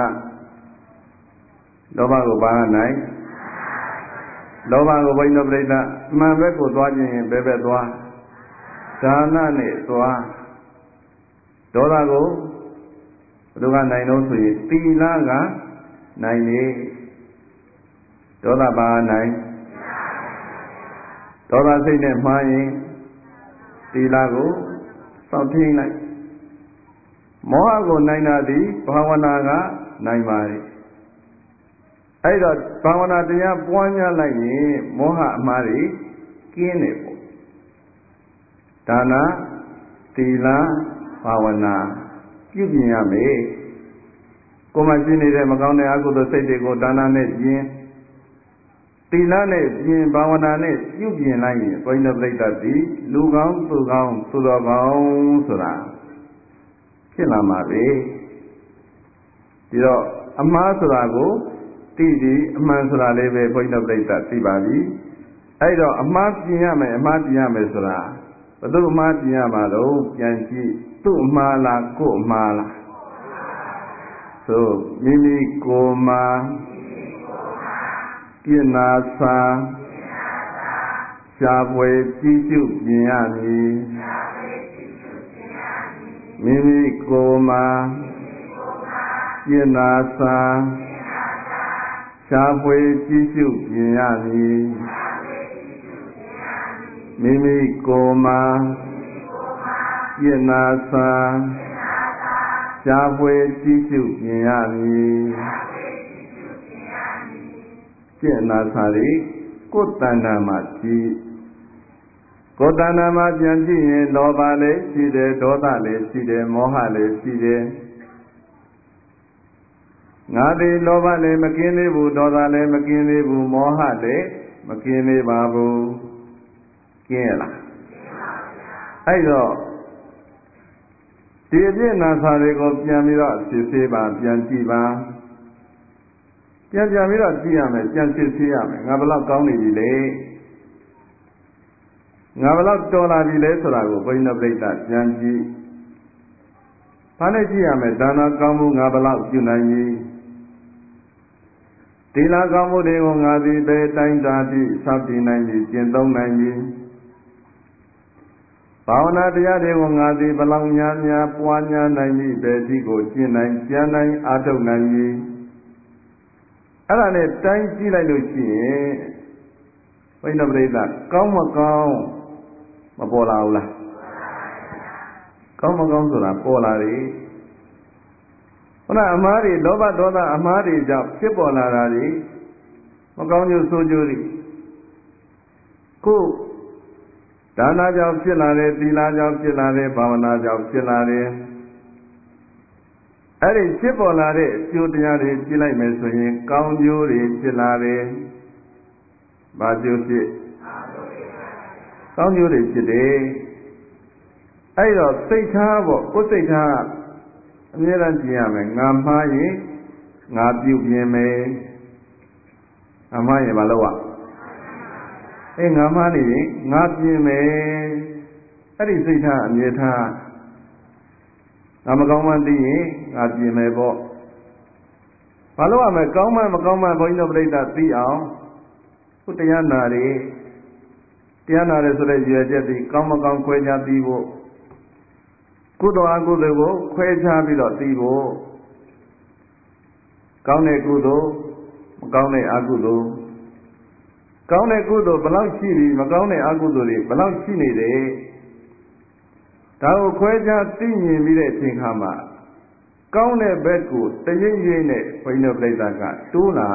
လောဘကိုဘာနိုင်လောဘကိုဘုန်းကြီးတို့ပြိဿအမှန်ဘက်ကိုသွားခြင်းရင်ဘယ်ဘက်သွားဒါနနဲ့သွားဒေါသကိုဘယ်သူကနိုင်လို့ဆိုရင်သီလကနိုင်လေဒေါသဘာနိုင်ဒေါသစိတ်နဲ့မှားရင်သီလကိုစောင့်ထိန်လိုက်မောဟကိုနိုင်တာဒီဘာဝနာကနိုင်ပါလေအဲ့တော့ဘာဝနာတရားပွားများလိုက်ရင်မောဟအမှားတွေကင်းတယ်ပေါ့ဒါနသီလဘာဝနာပြုပြင်ရမယ်ကိုယ်မှရှိနေတဲ့မကောင်းတဲ့အကုသိုလ်စိတ်တွေကိုဒါနနဲ့ပြင်သီလနဲ့ပြင်ဘာဝနာနဲ့ပြုပြင်လိုက်ရင်ဘုန်းကြီးတို့ပြိဿတိလူကောင်းသူကောင်းသူတော်ကောင်းဆိုတာဖြစ်လာမှာပဲဒီတော့အမှားဆိုတာကိုသိပြီးအမှန်ဆိုတာလေးပဲဘုန်းကြီးတို့ပြိဿသိပါပြီအဲ့တော့အမှားပြင်ရမယ်အမှားပြင်ရမယ်ဆိုတာဘယ်သူအမှားပြင်ရမှာတော့ပြန်ကြည့်သူ့အမှားလားကို့အမှားလားဆိုမိမိကိုယ်မှာပြစ်နာစာရှားပွဲကြည့်ရှုပြင်ရမည်မိမိကိုယ်မှာပြစ်နာစာရှားပွဲကြည့်ရှုပြင်ရမည်မိမိကိုယ်မှာပြစ်နာစာရှားပွဲကြည့်ရှုပြင်ရမည်ပြစ်နာစာတွေကိုယ်တဏ္ဍာမှာကြည့်ကိုယ်တဏ္ဍာမှာပြန်ကြည့်ရင်လောဘလည်းရှိတယ်ဒေါသလည်းရှိတယ်မောဟလည်းရှိတယ်ငါသည်လောဘလည်းမကင်းသေးဘူးဒေါသလည်းမကင်းသေးဘူးမောဟလည်းမကင်းသေးပါဘူးကင်းရလားအဲ့တော့ဒီအပြစ်နာစာတွေကိုပြန်ပြီးတော့စစ်ဆေးပါပြန်ကြည့်ပါပြန်ပြီးတော့ကြည့်ရမယ်ပြန်စစ်ဆေးရမယ်ငါဘယ်လောက်ကောင်းနေပြီလဲငါဘယ်လောက်တော်လာပြီလဲဆိုတာကိုဘုန်းကြီးတို့ပြိဿပြန်ကြည့်ဘာနဲ့ကြည့်ရမလဲဒါနကောင်းမှုငါဘယ်လောက်ပြုနိုင်ပြီသီလကောင်းမှုတွေကိုငါသည်ပဲတိုင်းတာပြီးစောင့်တည်နိုင်ပြီကျင့်သုံးနိုင်ပြီဘာဝနာတရားတွေကိုငါသည်ဘလောင်များများပွားများနိုင်ပြီပဲဒီကိုကျင့်နိုင်ကြံနိုင်အားထုတ်နိုင်ပြီအဲ့ဒါနဲ့တိုင်းကြည့်လိုက်လို့ရှိရင်ဘိန်းတော်ပရိသတ်ကောင်းမကောင်းမပေါ်လာဘူးလားကောင်းမကောင်းဆိုတာပေါ်လာတယ်ခုနအမှားတွေလောဘဒေါသအမှားတွေကြောင့်ဖြစ်ပေါ်လာတာတွေမကောင်းကျိုးဆိုးကျိုးတွေကိုဒါနကြောင့်ဖြစ်လာတယ်သီလကြောင့်ဖြစ်လာတယ်ဘာဝနာကြောင့်ဖြစ်လာတယ်အဲ့ဒီဖြစ်ပေါ်လာတဲ့အကျိုးတရားတွေကြည့်လိုက်မယ်ဆိုရင်ကောင်းကျိုးတွေဖြစ်လာတယ်ဘာကျိုးဖြစ်ကောင်းကျိုးတွေဖြစ်တယ်အဲ့တော့စိတ်ထားပေါ့ကိုယ်စိတ်ထားအမြဲတမ်းကြည့်ရမယ်ငါမှားရင်ငါပြုပြင်မယ်ငါမှားရင်မလုပ်ရငါမှားနေရင်ငါပြင်မယ်အဲ့ဒီစိတ်ထားအမြဲထားငါမကောင်းမှသိရင်ငါပြင်မယ်ပေါ့ဘာလို့ရမလဲကောင်းမှမကောင်းမှဘုန်းကြီးတို့ပြိဿသိအောင်ခုတရားနာတယ်ဆိုတဲ့ရွယ်ချက်ဒီကောင်းမကောင်းခွဲခြားသိဖို့ကုသိုလ်အကုသိုလ်ကိုခွဲခြားပြီးတော့သိဖို့ကောင်းတဲ့ကုသိုလ်မကောင်းတဲ့အကုသိုလ်ကောင်းတဲ့ကုသိုလ်ဘယ်လောက်ရှိပြီမကောင်းတဲ့အကုသိုလ်တွေဘယ်လောက်ရှိနေတယ်ဒါကိုခွဲခြားသိမြင်ပြီးတဲ့အချိန်ခါမှာကောင်းတဲ့ဘက်ကိုတရိပ်ရိပ်နဲ့ဘုန်းကြီးတို့ပြိဿကတိုးလာ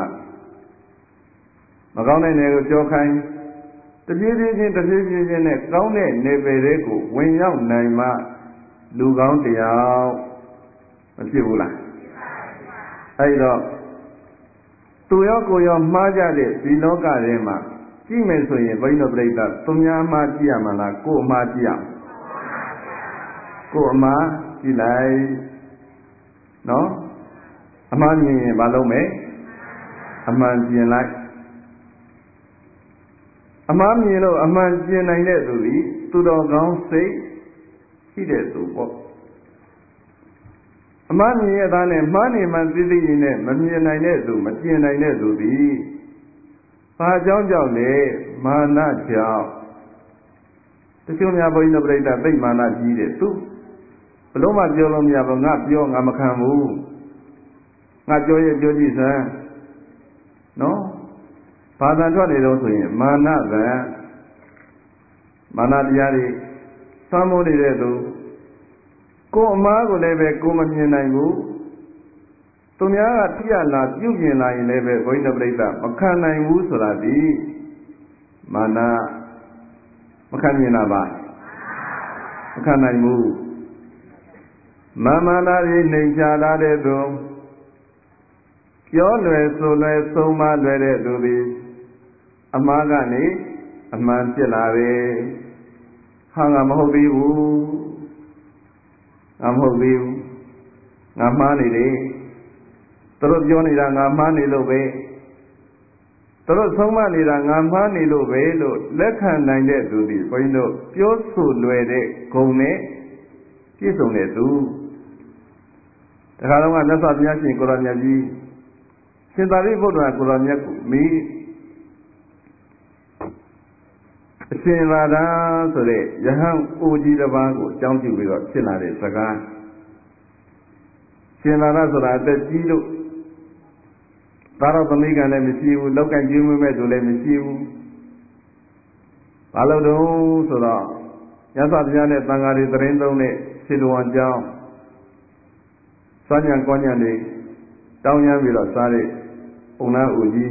မကောင်းတဲ့နယ်ကိုကြောခိုင်းတပြေးပြေးချင်းနဲ့ကောင်းတဲ့နယ်ပယ်တွေကိုဝင်ရောက်နိုင်မှလူကောင်းတရားမဖြစ်ဘူးလားအဲဒီတော့သူရောကိုရောမှားကြတဲ့ဒီလောကထဲမှာကြည့်မယ်ဆိုရင်ဘုန်းကြီးတို့ပြိဿသူများမှားကြည့်ရမှာလားကိုယ်အမှားကြည့်ရကိုယ်အမှားကြည့်လိုက်နော်အမှားမြင်ရင်မလုပ်မယ်အမှန်ပြင်လိုက်အမှားမြင်လို့အမှန်ပြင်နိုင်တဲ့သူသည်သူတော်ကောင်းစိတ်ရှိတဲ့သူပေါ့အမှားမြင်ရတာနဲ့မှားနေမှသိသိရင်နဲ့မမြင်နိုင်တဲ့သူမပြင်နိုင်တဲ့သူသည်ဘာကြောင့်ကြောင့်လဲမာနကြောင့်တချို့များဘုန်းကြီးတို့ပြိဿသိမာနကြီးတယ်သူဘလို့မှပြောလို့မရဘူးငါပြောငါမခံဘူးငါပြောရင်ပြောကြည့်စမ်းနော်ဘာသာထွက်နေတော့ဆိုရင်မာနကမာနတရားတွေသံမိုးနေတဲ့သူကိုယ်အမားကိုလည်းပဲကိုယ်မမြင်နိုင်ဘူးသူများကတိရလာပြုပြင်လာရင်လည်းပဲဘုန်းကြီးတို့ပြိဿမခံနိုင်ဘူးဆိုတာဒီမာနမခံမြင်တာပါမခံနိုင်ဘူးမာနတွေနှိမ်ချလာတဲ့သူပြောလွယ်ဆိုလွယ်ဆုံးမလွယ်တဲ့သူသည်အမှားကနေအမှန်ဖြစ်လာတယ်ဟာငါမဟုတ်သေးဘူးငါမဟုတ်သေးဘူးငါမှားနေတယ်သူတို့ပြောနေတာငါမှားနေလို့ပဲသူတို့ဆုံးမနေတာငါမှားနေလို့ပဲလို့လက်ခံနိုင်တဲ့သူသည်ဘုန်းကြီးတို့ပြောဆိုလွယ်တဲ့ဂုဏ်နဲ့ပြည့်စုံတဲ့သူတခါတော့ကမြတ်စွာဘုရားရှင်ကိုရောမြတ်ကြီးရှင်သာရိပုတ္တရာကိုရောမြတ်ကိုမိအရှင်သာရဆိုတဲ့ယဟန်အိုကြီးတစ်ပါးကိုအကြောင်းပြုပြီးတော့ဖြစ်လာတဲ့စကားရှင်သာရဆိုတာအသက်ကြီးလို့သာရသမီးကလည်းမရှိဘူးလောက်ကကျွေးမွေးမဲ့သူလည်းမရှိဘူးဘာလို့တုံးဆိုတော့မြတ်စွာဘုရားနဲ့သံဃာတွေသတင်းသုံးတဲ့ခြေတော်အကြောင်းစွမ်းညံကောညံတွေတောင်းရမ်းပြီးတော့စားတဲ့ပုံနာအိုကြီး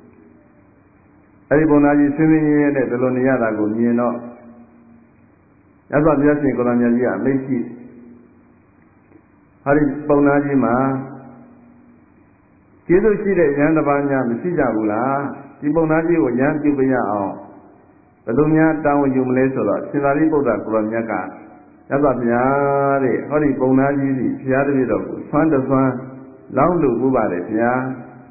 အဲဒီပုံနာကြီးဆင်းဆင်းရဲရဲနဲ့ဒီလိုနေရတာကိုမြင်တော့မြတ်စွာဘုရားရှင်ကိုယ်တော်မြတ်ကြီးကအမိန့်ရှိဟာဒီပုံနာကြီးမှာကျေးဇူးရှိတဲ့ယန္တပါးများမရှိကြဘူးလားဒီပုံနာကြီးကိုယန္ပြုပြရအောင်ဘယ်လိုများတောင်းယူမလဲဆိုတော့ရှင်သာရိပုတ္တရာကိုယ်တော်မြတ်ကမြတ်စွာဘုရားတဲ့ဟောဒီပုံနာကြီးဒီဘုရားတပည့်တော်ကိုဆွမ်းတဆွမ်းလောင်းလို့ဥပါတယ်ဗျာ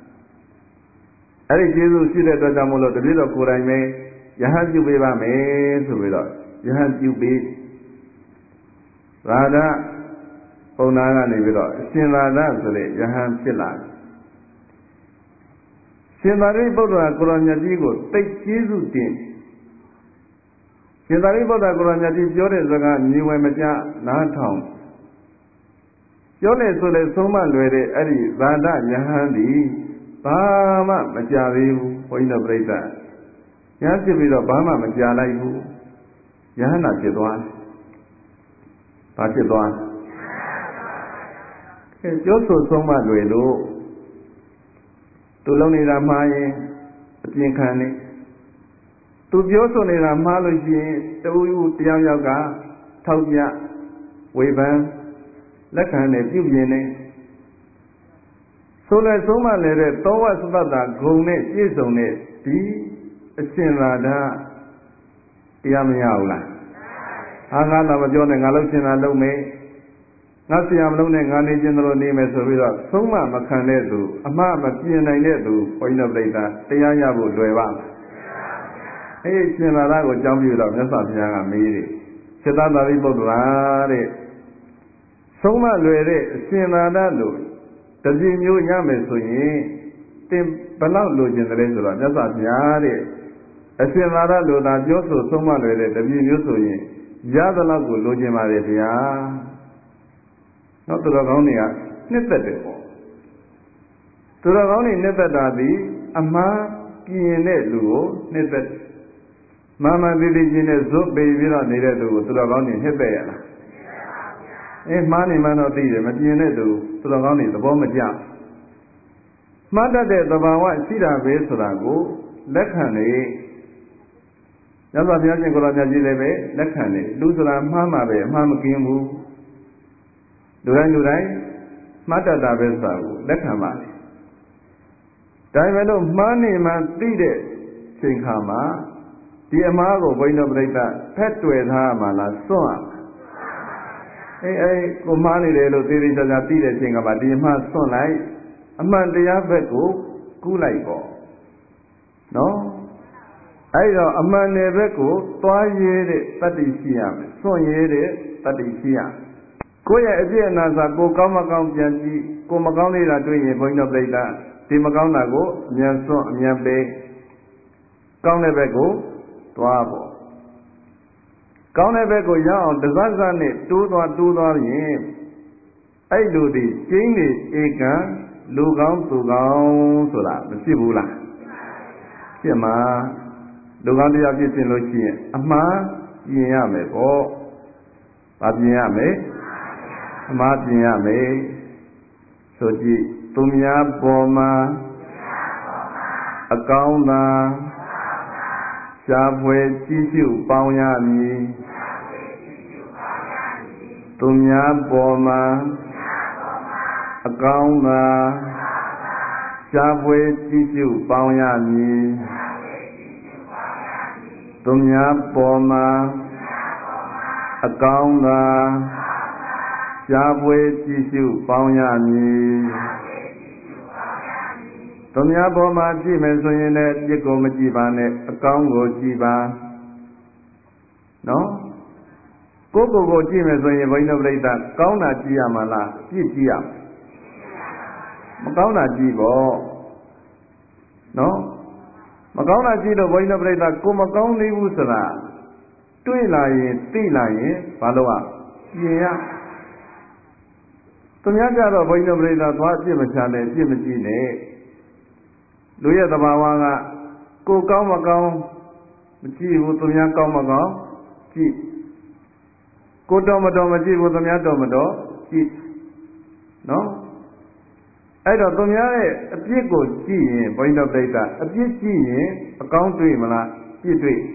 အဲ့ဒီကျေးဇူးရှိတဲ့အတွက်ကြောင့်မို့လို့တပည့်တော်ကိုယ်တိုင်ပဲယဟန်ပြုပေးပါမယ်ဆိုပြီးတော့ယဟန်ပြုပေးရာဓပုံနာကနေပြီးတော့အရှင်သာရဆိုတဲ့ယဟန်ဖြစ်လာရှင်သာရိပုတ္တရာကိုရောမြတ်ကြီးကိုတိတ်ကျေးဇူးတင်ရှင်သာရိပုတ္တရာကိုရောမြတ်ကြီးပြောတဲ့စကားညီဝယ်မကြနားထောင်ပြောလေဆိုလေဆုံးမလွယ်တဲ့အဲ့ဒီဗာဒယဟန်ဒီဘာမှမကြသေးဘူးဘုန်းကြီးတို့ပြိဿရဟန်းဖြစ်ပြီးတော့ဘာမှမကြလိုက်ဘူးယဟန္တာဖြစ်သွားဘာဖြစ်သွားပြောဆိုဆုံးမလွယ်လို့သူလုံးနေတာမှားရင်အပြင်ခံနေသူပြောဆိုနေတာမှားလို့ရှိရင်တူတယောက်ယောက်ကထောက်ပြဝေဖန်လက်ခံနဲ့ပြုပြင်နေဆိုလဲဆုံးမလဲတဲ့သောဝသတ္တဂုံနဲ့ပြည့်စုံတဲ့ဒီအရှင်သာဓတရားမရဘူးလားဟာငါတော့မပြောနဲ့ငါလို့ရှင်သာလုံးမယ်ငါဆရာမလုံးနဲ့ငါနေခြင်းတို့နေမယ်ဆိုပြီးတော့ဆုံးမမခံတဲ့သူအမှားမပြင်နိုင်တဲ့သူဘုန်းကြီးတို့ပြိဿတရားရဖို့လွယ်ပါအဲ့ဒီရှင်သာဓကိုကြောင်းပြတော့မြတ်စွာဘုရားကမေးတယ်စေတသာရိပုတ္တရာတဲ့ဆုံးမလွယ်တဲ့အရှင်သာဓလို့တပြည့်မျိုးရမယ်ဆိုရင်တင်ဘလောက်လိုချင်တယ်ဆိုတော့မြတ်စွာဘုရားတဲ့အရှင်သာဓလို့သာပြောဆိုဆုံးမလွယ်တဲ့တပြည့်မျိုးဆိုရင်ရသလောက်ကိုလိုချင်ပါလေဗျာနော်သူတော်ကောင်းတွေကနှစ်သက်တယ်ပေါ့သူတော်ကောင်းတွေနှစ်သက်တာဒီအမှားပြင်တဲ့လူကိုနှစ်သက်မှန်မှန်သိသိချင်းနဲ့ဇွတ်ပေပြီးတော့နေတဲ့သူကိုသူတော်ကောင်းတွေနှစ်သက်ရလားမှားနေမှတော့သိတယ်မပြင်တဲ့သူသူတော်ကောင်းတွေသဘောမကျမှားတတ်တဲ့သဘာဝရှိတာပဲဆိုတာကိုလက်ခံနေညဇောဘုရားရှင်ကိုယ်တော်မြတ်ကြီးလည်းပဲလက်ခံနေလူဆိုတာမှားမှာပဲအမှားမကင်းဘူးလူတိုင်းမှားတတ်တာပဲဆိုတာကိုလက်ခံပါလေဒါပေမဲ့လို့မှားနေမှသိတဲ့ချိန်ခါမှာဒီအမှားကိုဘုန်းတော်ပြိဿဖက်တွေ့ထားမှလားစွန့်ကိုမှားနေတယ်လို့သေသေးချာချာသိတဲ့ချိန်ကမှဒီအမှားစွန့်လိုက်အမှန်တရားဘက်ကိုကူးလိုက်ပေါ့နော်အဲ့တော့အမှန်နယ်ဘက်ကိုသွားရဲတဲ့တတ္တိရှိရမယ်စွန့်ရဲတဲ့တတ္တိရှိရကိုယ့်ရဲ့အပြည့်အနာစာကိုကောင်းမကောင်းပြန်ကြည့်ကိုမကောင်းနေတာတွေ့ရင်ဘုန်းတော်ပြိဿဒီမကောင်းတာကိုအမြန်စွန့်အမြန်ပေးကောင်းတဲ့ဘက်ကိုသွားပေါ့ကောင်းတဲ့ဘက်ကိုရောက်အောင်တစစနဲ့တိုးသွားရင်အဲ့လူဒီကျင်းနေဧကံလူကောင်းသူကောင်းဆိုတာမဖြစ်ဘူးလားဖြစ်မှာလူကောင်းတရားဖြစ်ခြင်းလို့ရှိရင်အမှားပြင်ရမယ်ပေါ့။ဘာပြင်ရမလဲအမှားပြင်ရမယ်ဆိုကြည့်သူများပေါ်မှာအကောင်းသာရှားဖွယ်ကြည့်ရှုပေါင်းရမည်သူများပေါ်မှာအကောင်းသာရှားဖွယ်ကြည့်ရှုပေါင်းရမည်သူများပေါ်မှာအကောင်းသာရှားဖွယ်ကြည့်ရှုပေါင်းရမည်သူများပေါ်မှာကြည့်မယ်ဆိုရင်လည်းအပြစ်ကိုမကြည့်ပါနဲ့အကောင်းကိုကြည့်ပါနော်ကိုယ်ကိုကြည့်မယ်ဆိုရင်ဘိန်းတော်ပြိဿကောင်းတာကြည့်ရမှာလားပြစ်ကြည့်ရမကောင်းတာကြည့်ပေါ့နော်မကောင်းတာကြည့်တော့ဘိန်းတော်ပြိဿကိုမကောင်းသေးဘူးဆိုတာတွေ့လာရင်သိလာရင်ဘာလို့ပြင်ရသူများကြတော့ဘိန်းတော်ပြိဿသွားအပြစ်မချနဲ့အပြစ်မကြည့်နဲ့လူရဲ့သဘာဝကကိုကောင်းမကောင်းမကြည့်ဘူးသူများကောင်းမကောင်းကြည့်ကိုတော်မတော်မကြည့်ဘူးသူများတော်မတော်ကြည့်နော်အဲ့တော့သူများရဲ့အပြစ်ကိုကြည့်ရင်ဘုန်းတော်ပြိဿအပြစ်ကြည့်ရင်အကောင်းတွေ့မလားပြစ်တွေ့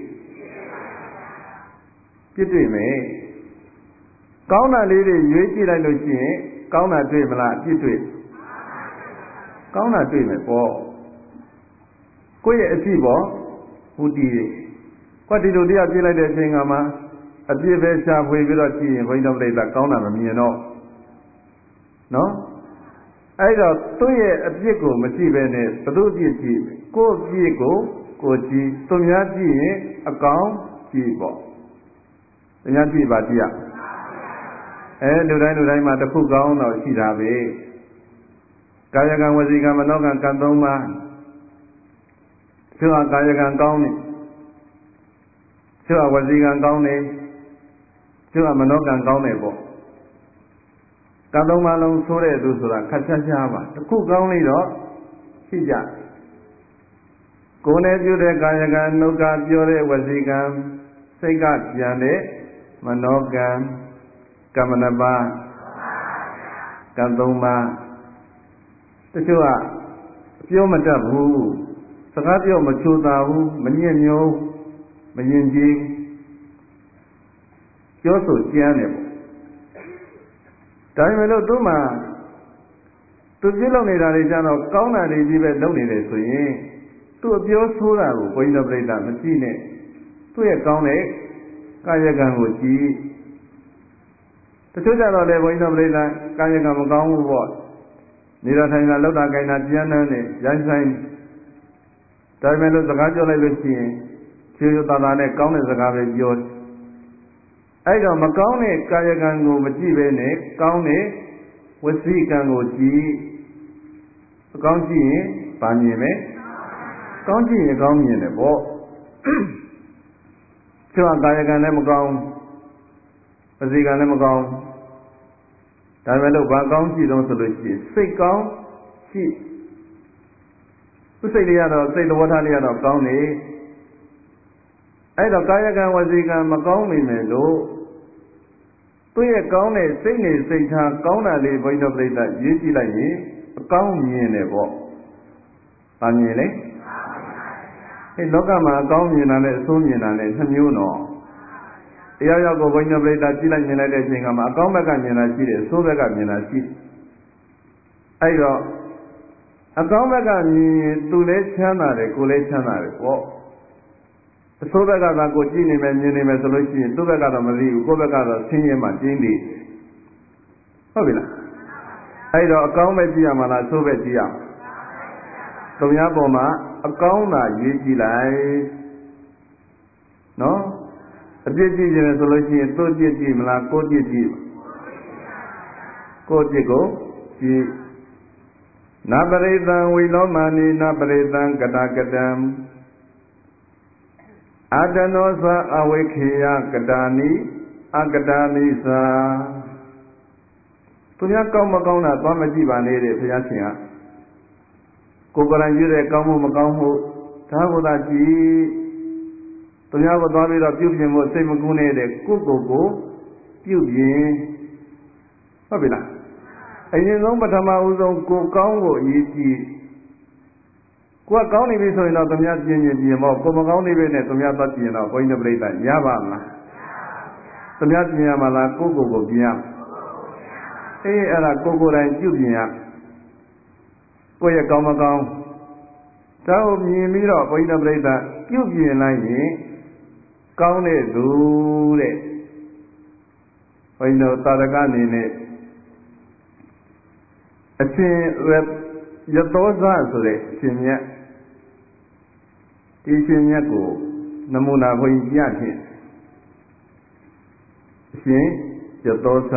မယ်ကောင်းတာလေးတွေရွေးကြည့်လိုက်လို့ရှိရင်ကောင်းတာတွေ့မလားပြစ်တွေ့ကောင်းတာတွေ့မယ်ပေါ့ကိုယ့်ရဲ့အဖြစ်ပေါ့ဟူတည်ကွက်ဒီလိုတရားပြစ်လိုက်တဲ့အချိန်ကမှအပြစ်ပဲရှာဖွေပြီးတော့ကြည့်ရင်ဘုန်းတော်ပြိဿကောင်းတာမမြင်တော့နော်အဲ့တော့သူ့ရဲ့အပြစ်ကိုမကြည့်ပဲနဲ့ဘသူအပြစ်ကြည့်ကိုယ့်အပြစ်ကိုကြည့်သူများကြည့်ရင်အကောင်ကြည့်ပေါ့သူများကြည့်ပါကြည့်ရလူတိုင်းမှာတစ်ခုကောင်းတော့ရှိတာပဲကာယကံဝစီကံမနောကံကံသုံးပါးသူကကာယကံကောင်းနေကျိုးဝစီကံကောင်းတယ်ကျိုးမနောကံကောင်းတယ်ပေါ့ကံသုံးပါးလုံးဆိုးတဲ့သူဆိုတာခက်ရှားပါတခုကောင်းလေးတော့ရှိကြကိုယ်နဲ့ပြုတဲ့ကာယကံနှုတ်ကပြောတဲ့ဝစီကံစိတ်ကပြန်တဲ့မနောကံကမ္မနပါကံသုံးပါးတချို့ကပြောမတတ်ဘူးစကားပြောမချိုသာဘူးမညစ်ညူးမရင်ကြီးပြောဆိုကြမ်းတယ်ပေါ့ဒါပေမဲ့လို့သူ့မှာသူပြုလုပ်နေတာတွေကျတော့ကောင်းတာတွေကြီးပဲလုပ်နေတယ်ဆိုရင်သူ့အပြောဆိုးတာကိုဘုန်းကြီးတို့ပြိဿမကြည့်နဲ့သူ့ရဲ့ကောင်းတဲ့ကာယကံကိုကြည့်တချို့ကြတော့လေဘုန်းကြီးတို့ပြိဿကာယကံမကောင်းဘူးပေါ့နေရာထိုင်တာလောက်တာကိုင်တာကြမ်းတမ်းနဲ့ရိုင်းဆိုင်ဒါပေမဲ့လို့စကားပြောလိုက်လို့ရှိရင်ချေချေတာတာနဲ့ကောင်းတဲ့စကားပဲပြောအဲ့တော့မကောင်းတဲ့ကာယကံကိုမကြည့်ပဲနဲ့ကောင်းတဲ့ဝစီကံကိုကြည့်အကောင်းကြည့်ရင်ဗာမြင်မယ်ကောင်းကြည့်ရင်ကောင်းမြင်တယ်ပေါ့ကျိုးကာယကံလည်းမကောင်းဝစီကံလည်းမကောင်းဒါပေမဲ့လို့ဘာကောင်းကြည့်တော့ဆိုလို့ရှိရင်စိတ်ကောင်းကြည့်သူစိတ်လေးရတော့စိတ်သဘောထားလေးရတော့ကောင်းနေအဲ့တော့ကာယကံဝစီကံမကောင်းမိမယ်လို့သူ့ရဲ့ကောင်းတဲ့စိတ်နေစိတ်ထားကောင်းတာလေးဘုန်းကြီးတို့ပြိဿရေးကြည့်လိုက်ရင်အကောင်းမြင်တယ်ပေါ့။ဗာမြင်လေ။အဲ့လောကမှာအကောင်းမြင်တာနဲ့အဆိုးမြင်တာနဲ့နှစ်မျိုးတော့တရားရောက်ကိုဘုန်းကြီးတို့ပြိဿကြည့်လိုက်မြင်လိုက်တဲ့အချိန်ကမှအကောင်းဘက်ကမြင်တာရှိတယ်အဆိုးဘက်ကမြင်တာရှိတယ်။အဲ့တော့အကောင်းဘက်ကမြင်ရင်သူလည်းချမ်းသာတယ်ကိုယ်လည်းချမ်းသာတယ်ပေါ့အဆိုးဘက်ကသာကိုကြည့်နေမယ်မြင်နေမယ်ဆိုလို့ရှိရင်သူ့ဘက်ကတော့မသိဘူးကိုယ့်ဘက်ကတော့ဆင်းရဲမှကျင်းနေဟုတ်ပြီလားအဲ့တော့အကောင်းပဲကြည့်ရမှာလားအဆိုးပဲကြည့်ရမှာသူများပေါ်မှာအကောင်းသာရေးကြည့်လိုက်နော်အပြစ်ကြည့်ရင်ဆိုလို့ရှိရင်သူ့ပြစ်ကြည့်မလားကိုယ့်ပြစ်ကြည့်ကိုယ့်ပြစ်ကိုကြည့်နာပရိသံဝိလောမာနိနာပရိသံကတကတံအာတနောသအဝိခေယကတာနိအကတာနိသာသူများကောင်းမကောင်းတာသွားမကြည့်ပါနဲ့တဲ့ဘုရားရှင်ကကိုယ်ကံပြုတဲ့ကောင်းမှုမကောင်းမှုဒါကိုသာကြည့်သူများကိုသွားပြီးတော့ပြုပြင်ဖို့စိတ်မကူးနေတဲ့ကိုယ်ကိုယ်ကိုပြုပြင်ဟုတ်ပြီလားအရင်ဆုံးပထမဦးဆုံးကိုယ်ကောင်းကိုအရေးကြီးကိုယ်ကောင်းနေပြီဆိုရင်တော့သူများပြင်ပေါ့ကိုယ်မကောင်းနေပြီနဲ့သူများသွားပြင်တော့ဘုန်းကြီးတို့ပြိဿရပါမလားသူများပြင်ရမှာလားကိုယ်ကိုပြင်ရအေးအဲ့ဒါကိုယ်ကိုယ်တိုင်ပြုပြင်ရကိုယ့်ရဲ့ကောင်းမကောင်းဒါကိုမြင်ပြီးတော့ဘုန်းကြီးတို့ပြိဿပြုပြင်လိုက်ရင်ကောင်းတဲ့သူတဲ့ဘုန်းကြီးတို့သာဓကအနေနဲ့အရှင်ရသောဇဆိုတဲ့အရှင်မြတ်ဒီရှင်မြတ်ကိုနမူနာဘုန်းကြီးပြခြင်းအရှင်ရသောဇ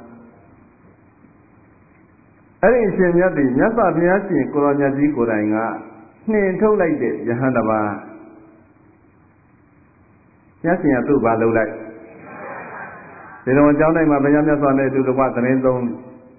အဲ့ဒီအရှင်မြတ်ဒီမြတ်စွာဘုရားရှင်ကိုရောမြတ်ကြီးကိုယ်တိုင်ကနှင်ထုတ်လိုက်တဲ့ယဟန်တစ်ပါးမြတ်ရှင်ကသူ့ဘာလုပ်လိုက်ဒီတော့အကြောင်းတိုင်းမှာဘုရားမြတ်စွာနဲ့အတူတကွသတင်းသုံး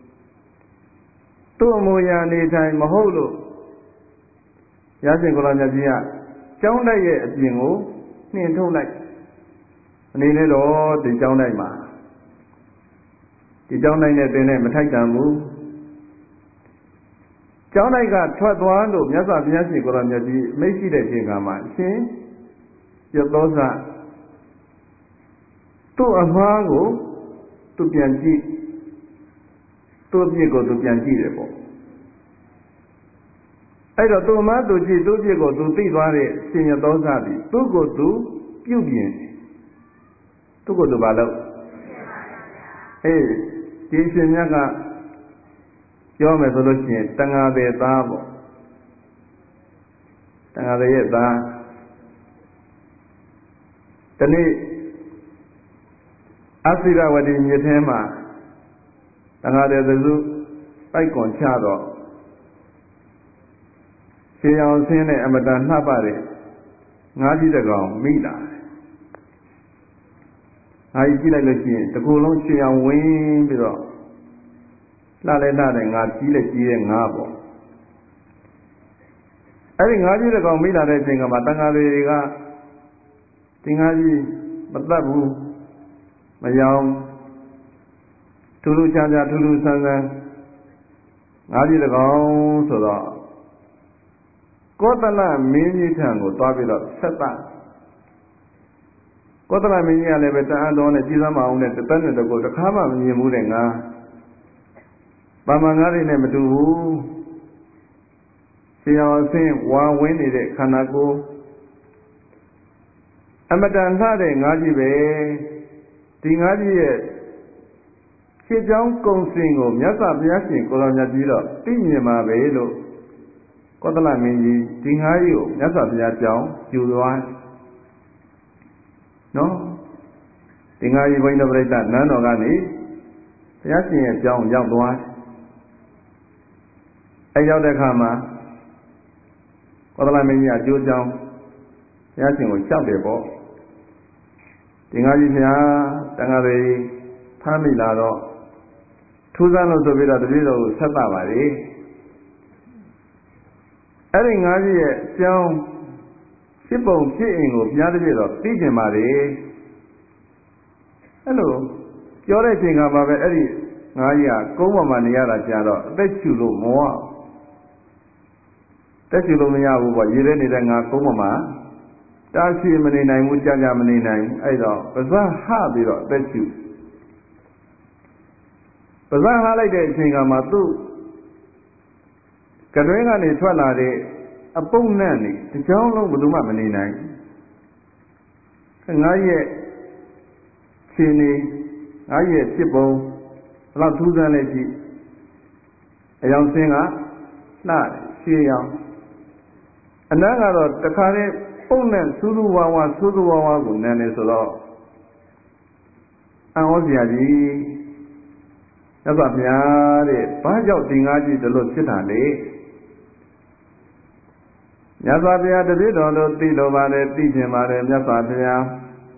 သူ့အမူအရာနေထိုင်မဟုတ်လို့ရရှင်ကိုရောမြတ်ကြီးကကျောင်းတိုက်ရဲ့အပြင်ကိုနှင်ထုတ်လိုက်အနေနဲ့တော့ဒီကျောင်းတိုက်မှာဒီကျောင်းတိုက်နဲ့တင်နဲ့မထိုက်တန်ဘူးကျောင်းတိုက်ကထွက်သွားလို့မြတ်စွာဘုရားရှင်ကိုရောမြတ်ကြီးမိတ်ရှိတဲ့ချိန်ကမှအရှင်ရသောဇသူ့အမှားကိုသူပြန်ကြည့်သူ့အပြစ်ကိုသူပြန်ကြည့်တယ်ပေါ့အဲ့တော့သူ့အမှားသူကြည့်သူ့အပြစ်ကိုသူသိသွားတဲ့ရှင်ရသောဇသည်သူ့ကိုသူပြုပြင်သူ့ကိုသူဘာလုပ်အေးဒီရှင်မြတ်ကပြောမယ်ဆိုလို့ရှိရင်တန်ဃာတဲ့သားပေါ့တန်ဃာတဲ့ရဲ့သားဒီနေ့အစိရဝတီမြစ်ထဲမှာတန်ဃာတဲ့သူပိုက်ကွန်ချတော့ရှေးအောင်ဆင်းတဲ့အမတန်နှပ်ပါတဲ့ငါးကြီးတကောင်မိလာ I feel like the Golon Chia wing below. La Lena and I feel it here in Nabo. I think I did a comida that thing about Tanga Tingaji, Batabu, Mayam, Tulu Chaja, Tulu Sanga. I did a gong so that Kotala Mini Tango, Tabila, Seta. Kotala Mini Alebeta and on a Jizama on the dependent of the Kama Murenga. Bamangari Nemetu. See our same one winning it, Kanako. Amadan Sade, Najibe, Tingaji. She don't go single, Yasa Biasin, Colonia Dilo, Pinima Velo. Kotala Minji, Tingayo, Yasa Biajao, you want. No? Tingayi going to break that none of Gani. Yasin, John, young one. Ayada Kama. Kotala Minji, a Jew John. Yasin was shot the ball. Tingayi, Tangari, Tamilado. Tuzano to be at the video, Satavari. Adding Aji, John, Shippo, Shing of Yadaviro, Pigeon Marie. Hello, you're rating about Eddie, Naya, Goma Maniara Jaro, bet you look more. That you look me out what you didn't Goma. That's him in a Mujaja Manina, I don't, but that habit, bet you. But I highlighted thing on my two. Kadringa ni twalade, a bone nanny, the John Long Buduma Manina. And I yet Chini, I yet Chipo, La Tuzan, a young singer, not she young. And then I wrote the carry, Ponan, Suduwawa, Nanny Solo. And was the That's what we are. Pajo Tingaji the Lord Chitani. Yazabia the Vido, Tilo Vale, Tijimare, Yazabia.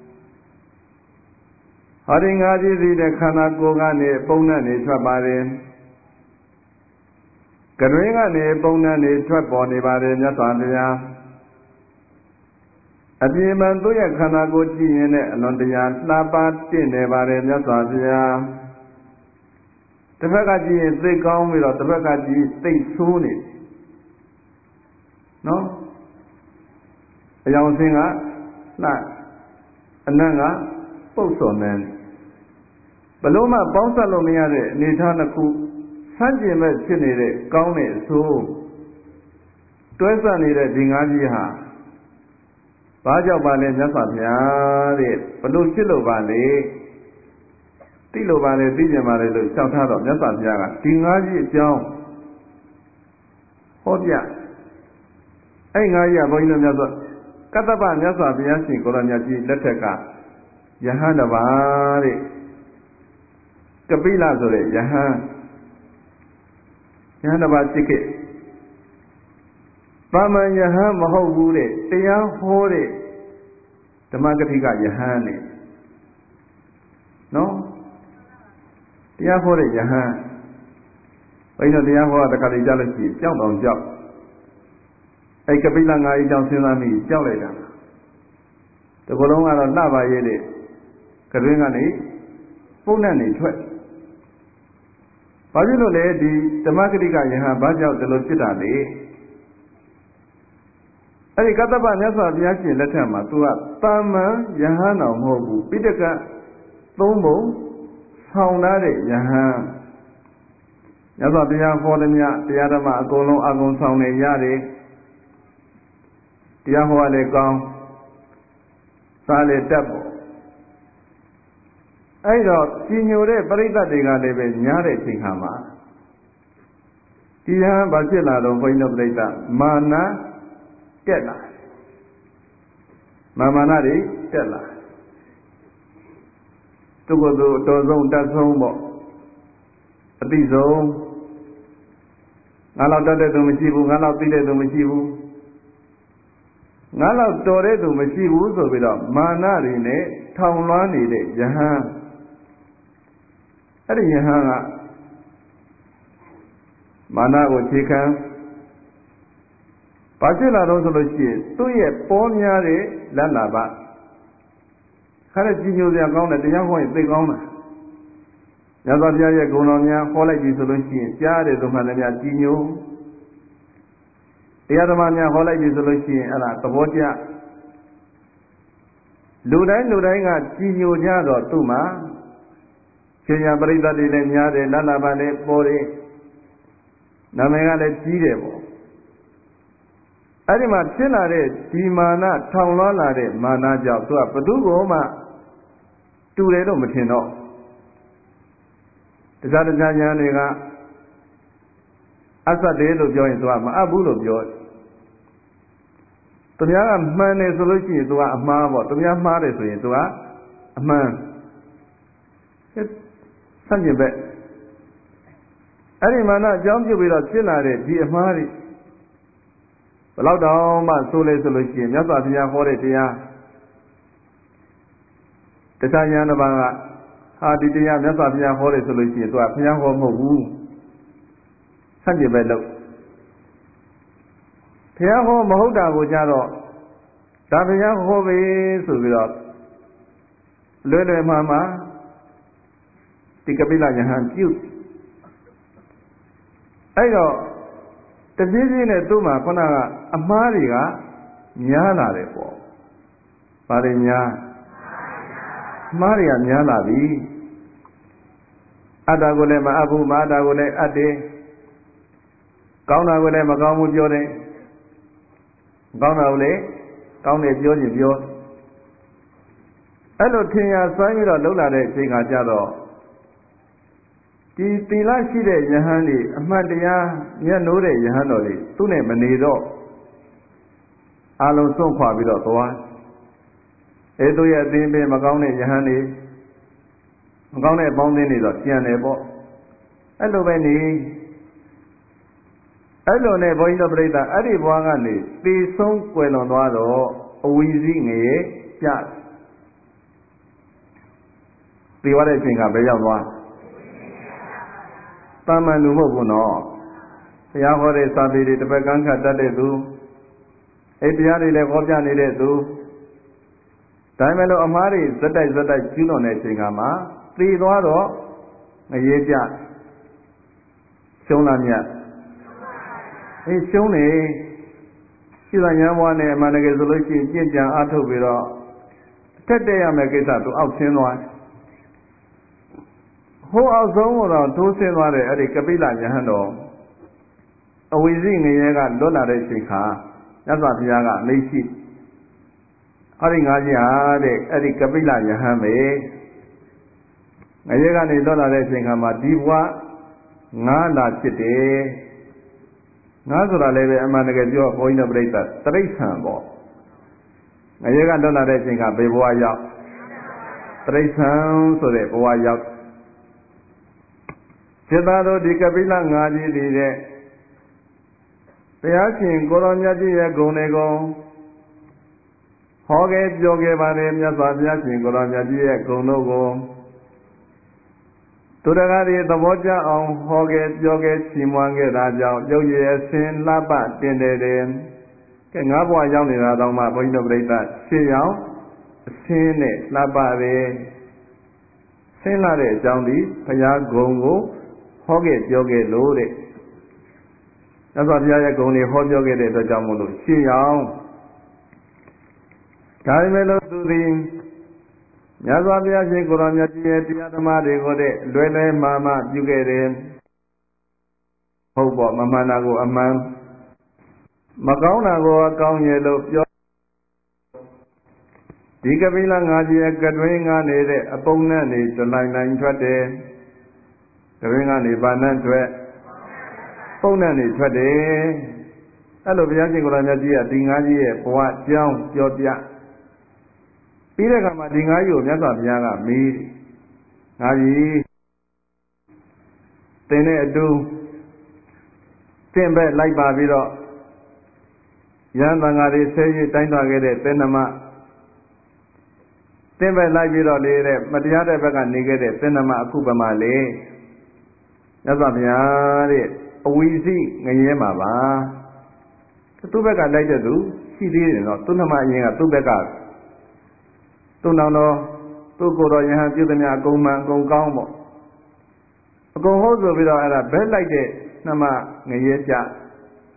Haringaji the Kanakogani, Bonani, Trabari. Kadringani, Bonani, Traboni, Vare, Yazabia. Adiman Duya Kanagoji in it, Londia, Lapa, Tinevare, Yazabia. The Vagaji is they come with the Vagaji, they soon it. No? A young singer, not a nanga, both on men. Paloma Bonsalomia, Nitanaku, Sanjim, Chinere, Gaune, so. Twesa needed Dingajiha. Baja Valley, Nasapia, Paluchilo Valley. Tilo Valley, Dijamare, Southado, Nasapiaga, Tingaji, John. Hobia. Engaya, going to Nasa. Kataba, Nasapia, Coloniaji, Leteka. Yahana Valley. Kabila Zore, Yahana Vachike. Bama Yahan Mahogure, Tia Hore. The Magatika Yahani. No? Tia Hore Yahan. When you know the Kalijalaki, jump on job. A Kabila Ngai Johnson, Joleta. The Bolonga Lava Yede, Karingani, Punani, Twet. Pavilo lady, the Magatika Yahan, Baja, the Logitani. I got the Banasa Yashi Letama to a Tama Yahana Mobu, Pitaka, Tombo, Saunade Yahan. Yazabia for the Yadama, Golo Agon Saune Yade, Yahua de Gong, Sale Dabo. I thought, Signore, Parita de Gade, Yare Tinghama. Tia Bacilla don't find up later, Mana. Tella Mamanari, Tella. To go to Tozon, that's home. A Tizo Nala Dade to Machibu, Nala Pide to Machibu Nala Tore to Machibu, so without Manarine, ထောင်လွှမ်းနေတဲ့ယဟန်အဲ့ဒီယဟန်ကမာနကိုခြေခံဘာဖြစ်လာတော့ဆိုလို့ရှိရင်သူ့ရဲ့ပေါ်များတဲ့လက်လာပါခါတဲ့ကြီးညိုစရာကောင်းတယ်တရားဟောရင်သိကောင်းတာညသောဘုရားရဲ့ဂုဏ်တော်များဟောလိုက်ပြီဆိုလို့ရှိရင်ကြားတယ်ဆိုမှလည်းများကြီးညိုတရားဓမ္မများဟောလိုက်ပြီဆိုလို့ရှိရင်အဲ့ဒါသဘောကျလူတိုင်းကကြီးညိုကြတော့သူ့မှာရှင်ညာပရိသတ်တွေလည်းများတယ်လက်လာပါလည်းပေါ်တယ်နာမည်ကလည်းကြီးတယ်ပေါ့အဲ့ဒီမှာဖြစ်လာတဲ့ဒီမာနထောင်လွှမ်းလာတဲ့မာနကြောင့်သူကဘသူကိုမှတူတယ်လို့မထင်တော့တခြားဉာဏ်တွေကအဆတ်တယ်လို့ပြောရင်သူကမအပ်ဘူးလို့ပြောသူများကမှန်တယ်ဆိုလို့ရှိရင်သူကအမှားပေါ့သူများမှားတယ်ဆိုရင်သူကအမှန်ဆန့်ကျင်ဘက်အဲ့ဒီမာနအကြောင်းပြုပြီးတော့ဖြစ်လာတဲ့ဒီအမှားတွေဘလောက်တောင်မှဆိုလဲဆိုလို့ရှိရင်မြတ်စွာဘုရားဟောတဲ့တရားတရားဉာဏ်တစ်ပါးကဟာဒီတရားမြတ်စွာဘုရားဟောတယ်ဆိုလို့ရှိရင်သူကဘုရားဟောမဟုတ်ဘူးဆန့်ကျင်ဘက်လို့ဘုရားဟောမဟုတ်တာကိုကြတော့ဒါဘုရားဟောပဲဆိုပြီးတော့လွယ်မှာဒီကပိလယဟန်ပြုအဲ့တော့တပြေးပြေးနဲ့သူ့မှာခုနကအမှားတွေကများလာတယ်ပေါ့။ဘာတွေများအမှားတွေကများလာပြီ။အတ္တကိုလည်းမအပ်ဘူးမအတ္တကိုလည်းအပ်တယ်။ကောင်းတာကိုလည်းမကောင်းဘူးပြောတယ်။ကောင်းတာကိုလည်းကောင်းတယ်ပြောရင်ပြော။အဲ့လိုထင်ရစွမ်းပြီးတော့လှုပ်လာတဲ့အချိန်ခါကျတော့ဒီသီလရှိတဲ့ယဟန်တွေအမှတ်တရားမျက်နှိုးတဲ့ယဟန်တော်တွေသူ့နဲ့မနေတော့အလုံးစွန့်ခွာပြီးတော့သွားသူရဲ့အသင်းပင်မကောင်းတဲ့ယဟန်တွေမကောင်းတဲ့အပေါင်းအသင်းတွေတော့ကျန်တယ်ပေါ့အဲ့လိုပဲနေအဲ့လိုနဲ့ဘုန်းကြီးတို့ပြိဿအဲ့ဒီဘွားကနေသေဆုံးကွယ်လွန်သွားတော့အဝီစီးငရေကြသေသွားတဲ့အချိန်ကဘယ်ရောက်သွားတာမန်လူမဟုတ်ဘူးနော်ဘုရားဟောတဲ့စာပေတွေတစ်ပတ်ကန်းခတ်တတ်တဲ့သူအဲ့တရားတွေလည်းဟောပြနေတဲ့သူဒါမှမဟုတ်အမှားတွေဇက်တိုက်ကျူးလွန်တဲ့အချိန်ကမှသေသွားတော့ငရေကြရှုံးလားမြတ်ရှုံးနေရှိသညာဘွားနဲ့အမှန်တကယ်ဆိုလို့ရှိရင်ကြင်ကြံအားထုတ်ပြီးတော့ထက်တဲ့ရမယ့်ကိစ္စသူအောက်ဆင်းသွားဟိုအောက်ဆုံးတော့ထိုးဆင်းသွားတဲ့အဲ့ဒီကပိလယဟန်တော်အဝိဇ္ဇိငရေကလွတ်လာတဲ့ချိန်ခါမြတ်စွာဘုရားကအမိန့်ရှိအဲ့ဒီငါးကြီးဟာတဲ့အဲ့ဒီကပိလယဟန်ပဲငရေကနေလွတ်လာတဲ့ချိန်ခါမှာဒီဘဝငါးလာဖြစ်တယ်ငါးဆိုတာလည်းပဲအမှန်တကယ်ပြောဘုန်းကြီးတို့ပြိဿတိရစ္ဆာန်ပေါ့ငရေကလွတ်လာတဲ့ချိန်ခါဘယ်ဘဝရောက်တိရစ္ဆာန်ဆိုတဲ့ဘဝရောက်စေတတော်ဒီကပိလငါးကြီးတွေတဲ့ဘုရားရှင်ကိုရောမြတ်ကြီးရဲ့ဂုဏ်တွေကိုဟောခဲ့ပြောခဲ့ပါတယ်မြတ်စွာဘုရားရှင်ကိုရောမြတ်ကြီးရဲ့ဂုဏ်တို့ကိုသူတကားတွေသဘောကျအောင်ဟောခဲ့ပြောခဲ့ချီးမွမ်းခဲ့တာကြောင့်ရုပ်ရည်အစဉ်လှပတင်တယ်ကဲငါးဘဝရောက်နေတာတော့မှဘုန်းကြီးတို့ပြိဿရှင်းအောင်အစင်းနဲ့လှပတယ်ဆင်းလာတဲ့အကြောင်းဒီဘုရားဂုဏ်ကိုဟောခဲ့ပြောခဲ့လို့တဲ့မြတ်စွာဘုရားရဲ့ဂုဏ်တွေဟောပြောခဲ့တဲ့အတွက်ကြောင့်မို့လို့ရှင်းအောင်ဒါပေမဲ့လို့သူသည်မြတ်စွာဘုရားရှင်ကိုရောမြတ်ကြီးရဲ့တရားဓမ္မတွေကိုတဲ့လွယ်လွယ်မှားမှပြုခဲ့တယ်ဟုတ်ပေါ့မမှန်တာကိုအမှန်မကောင်းတာကိုအကောင်းရဲ့လို့ပြောဒီကပိလငါးကြီးရဲ့ကတွင်းကားနေတဲ့အပုံနဲ့နေတလိုင်းထွက်တယ်ကတွင်းကနေပါဏတ်ထွက်ပုံနဲ့နေထွက်တယ်အဲ့လိုဘုရားရှင်ကိုရောမြတ်ကြီးကဒီငါးကြီးရဲ့ဘဝကြောင်းပြောပြပြီးတဲ့အခါမှာဒီငါးကြီးကိုမြတ်စွာဘုရားကမေးငါးကြီးသင်နဲ့အတူသင်ဘက်လိုက်ပါပြီးတော့ရဟန်းသံဃာတွေဆဲရည်တိုင်းသွားခဲ့တဲ့သင်္နမ Then by life you are later, Matiata Baga negated, Senama Akubama lay. Yazabia, we see Nayama. The two Baga later do, she did not, Tunama Yanga, two Bagas. Tunano, two Goro Yahan, Judania, Goma, Gongamo. Go also without a bed like that, Nama Nayeja.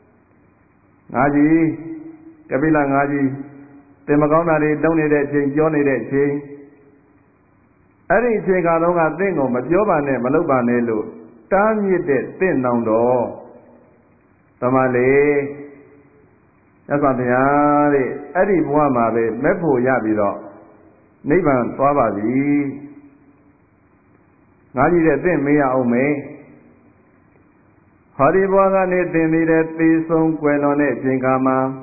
Naji, Kabila Naji. The Magona donated Jane, Johnny that Jane. Any thing I don't have thing on, but Jovane, Malubanelu, damn you did, thin down door. Tamale, that's not the Ari, Eddie Buama, Mepo Yabido, Niban, Swabadi. Naji that thing, Mia Ome. Haribaga needed the song, Quelone, Jinkama.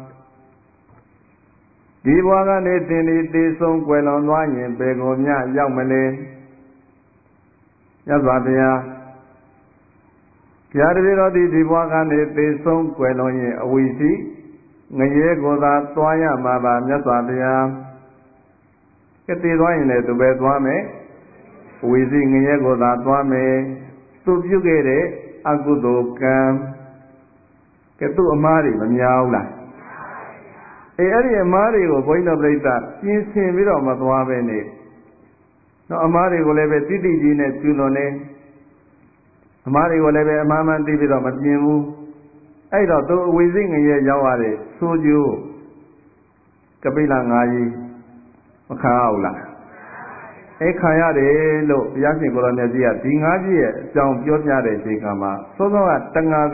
Di bwaga ne tindi ti song kwelon twa yin be ko nya yauk male Nyat Ba Bhaya Bhaya Tpit Tork di bwaga ne ti song kwelon yin awi si ngaye ko tha twa ya ma ba Nyat Ba Bhaya ke ti twa yin le tu be twa me awi si ngaye ko tha twa me tu pyu ke de akudo kam ke tu ama ri ma mya wu la Area Mario, Boina Brita, in Simiro Matwabene. No, Amari will have a Titi Gene Tulone. Amari will have a Mamma Divido Matimu. I thought, within a year Yawari, Suju Kabila Ngai Makaula. Ekayade, look, Yashi Goronazia, Dingaji, John Piotare, Jigama, Sono Tanga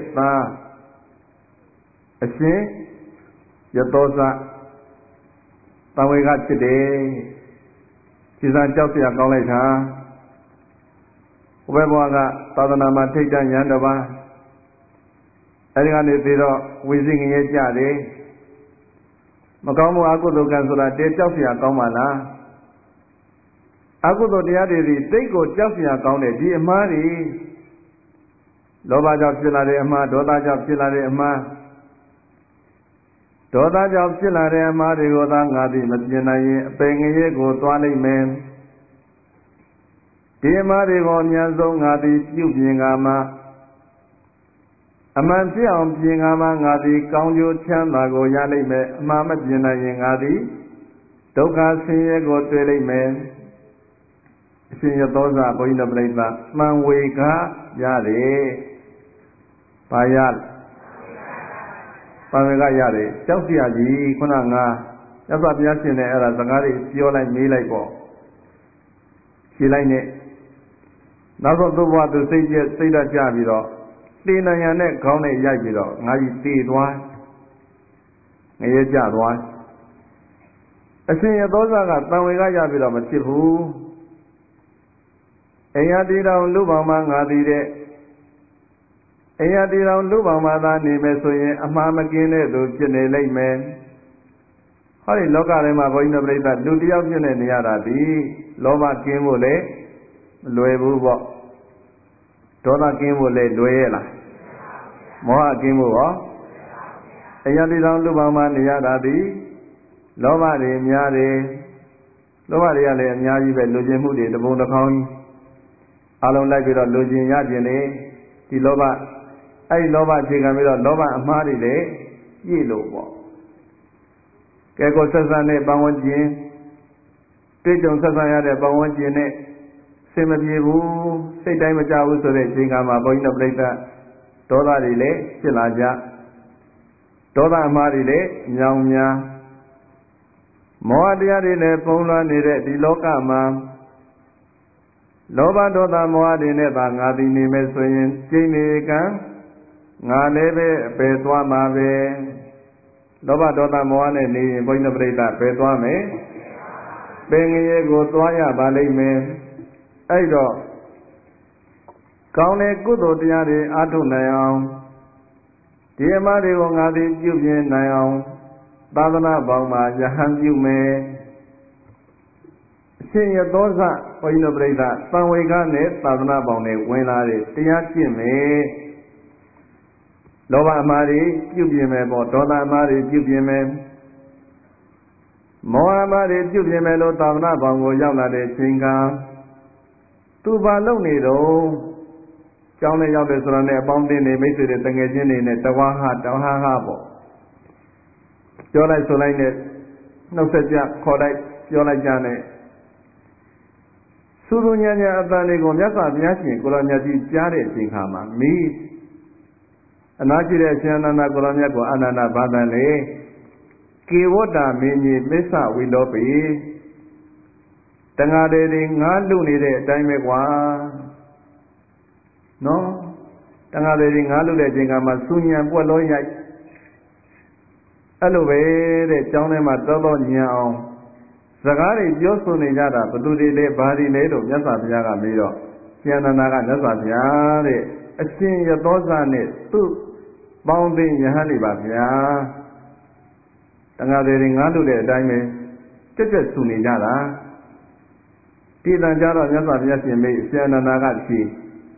de a Yatosa Tawega today, Chizan Josia College, Webaga, Tadanama Tita Yandava, Erigani Tiro, Wizing Yajade, Makamu Akudo Kansula, De Josia Komala, Akudo Diadi, Teko Josia Kone, Di Mari, Loba Jopsilla Ama, Dota Jopsilla Ama. Doda job chillare Mari Godangadi, Matina, Pengy go to Alimen. Dear Mari Goniazo Ngadi, Yugama Amantia Pingama Ngadi, Count you Chanago Yalime, Mamma Jina Yingadi, Doka Siye go to Alimen. Senior Doza, Boina Blasa, Manwika, Yade Payal. Pamega Yare, Chelsea Aji, Kunanga, Yasabiasin, Era Zangari, Yola, Milaipo. She like it. Nazo Duba to say yes, say that Javiro. Tina Yanek, Kone Yagiro, Nai did one. Ayajad one. I see a doza, Pamega Yaviro, but Chifu. Ayadira, Lubama, Adide. Ayadira Lubamada Nimesoye, a mamma gene, do Jene Layman. Hurry Logarema Boina Breda, do the option in Yaradi, Loma Kimule, Luebubo, Dona Kimule, Luela, Moha Kimuo, Ayadira Lubama Yaradi, Loma de Miare, Loma de Miari, Lujimudi, the Bundakong, Alon Labira Lujin Yajene, the Loba. I love a Jigamira, Lova Amari, Yellow. Keko Sasane, Bawajin, Tejon Sasaya, Bawajin, Semabu, say Damajawu, so they Jingama, Boina Blata, Dola Rile, Chilaja, Dola Amarile, Nyamya, Moadia Rile, Pona Nire, the Lokama. Loba Doda Moadine, Bangadi Nimesoyin, Jinigan. Ngalebe Petwa Mave Loba Dota Moane ni Boina Breda Petwa me Bengy go Toya Balime Aido Kaune Kudo Diari Atu Nayan Diamari Wongadi Jubian Nayan Badana Bauma Yahan Yume Senior Dosa Boina Breda Sanwegane Badana Baune Wenari Tiachime Loba Mari, Pubime, Dona Mari, Pubime မောဟမတွေပြုပြင်မယ်လို့သာသနာ့ဘောင်ကိုရောက်လာတဲ့ချိန်ကသူဘာလုပ်နေတော့ကျောင်းထဲရောက်တယ်ဆိုတော့လည်းအပေါင်းအသင်းတွေမိတ်ဆွေတွေတငယ်ချင်းတွေနဲ့တဝါဟာတောင်းဟာပေါ့ပြောလိုက်ဆိုလိုက်နဲ့နှုတ်ဆက်ကြခေါ်လိုက်ပြောလိုက်ကြနဲ့သုရညညာအတန်တွေကိုမြတ်စွာဘုရားရှင်ကိုရောမြတ်ကြီးကြားတဲ့အချိန်ခါမှာမိအနာရှိတဲ့အရှင်အနန္ဒကိုရောမြတ်ကိုအာနန္ဒဘာသံလေကေဝတ္တမင်းကြီးမစ္ဆဝိလောပိတန်ဃာတွေငါလူနေတဲ့အတိုင်းပဲကွာနော်တန်ဃာတွေငါလူတဲ့အချိန်ကမှစူညံပွက်လို့ရိုက်အဲ့လိုပဲတဲ့ကျောင်းထဲမှာတော်ညံအောင်စကားတွေပြောဆိုနေကြတာဘသူတွေလဲဘာတွေလဲလို့မြတ်စွာဘုရားကမေးတော့ရှင်အနန္ဒာကမြတ်စွာဘုရားတဲ့အရှင်ရသောဇနဲ့သူ့ပေါင်းသိယဟန်နေပါဗျာတန်ဃာတွေငါလူတဲ့အတိုင်းပဲကြက်ဆူနေကြတာဒီတန်ကြတော့မြတ်စွာဘုရားရှင်မေးရှင်အနန္ဒာကဖြေ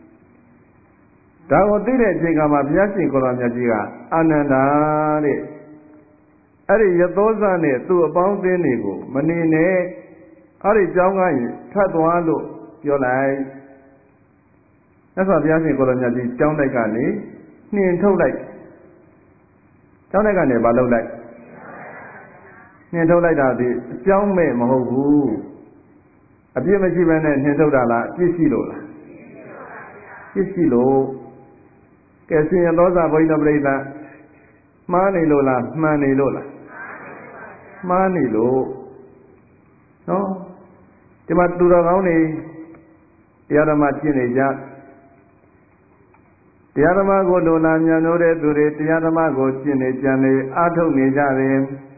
ဒါကိုသိတဲ့အချိန်ကမှဘုရားရှင်ကိုရောမြတ်ကြီးကအာနန္ဒာတဲ့အဲ့ဒီရသောဇနဲ့သူ့အပေါင်းအသင်းတွေကိုမနေနဲ့အဲ့ဒီကြောင်းကရင်ထပ်သွားလို့ပြောလိုက်မြတ်စွာဘုရားရှင်ကိုရောမြတ်ကြီးကြောင်းတိုက်ကနေနှင်ထုတ်လိုက်ကြောင်းတိုက်ကနေဘာလုပ်လိုက်နှင်ထုတ်လိုက်တာဒီအကြောင်းမဲ့မဟုတ်ဘူးအပြစ်မရှိဘဲနဲ့နှင်ထုတ်တာလားအပြစ်ရှိလို့လားပြစ်ရှိလို့ကဲရှင်ရသောဇဘုန်းကြီးတို့ပြိဿမှားနေလို့လားမှန်နေလို့လားမှားနေလို့နော်ဒီမှာသူတော်ကောင်းတွေတရားဓမ္မကျင့်နေကြတရားဓမ္မကိုလိုလားမြန်လို့တဲ့သူတွေတရားဓမ္မကိုကျင့်နေကြနေအားထုတ်နေကြတယ်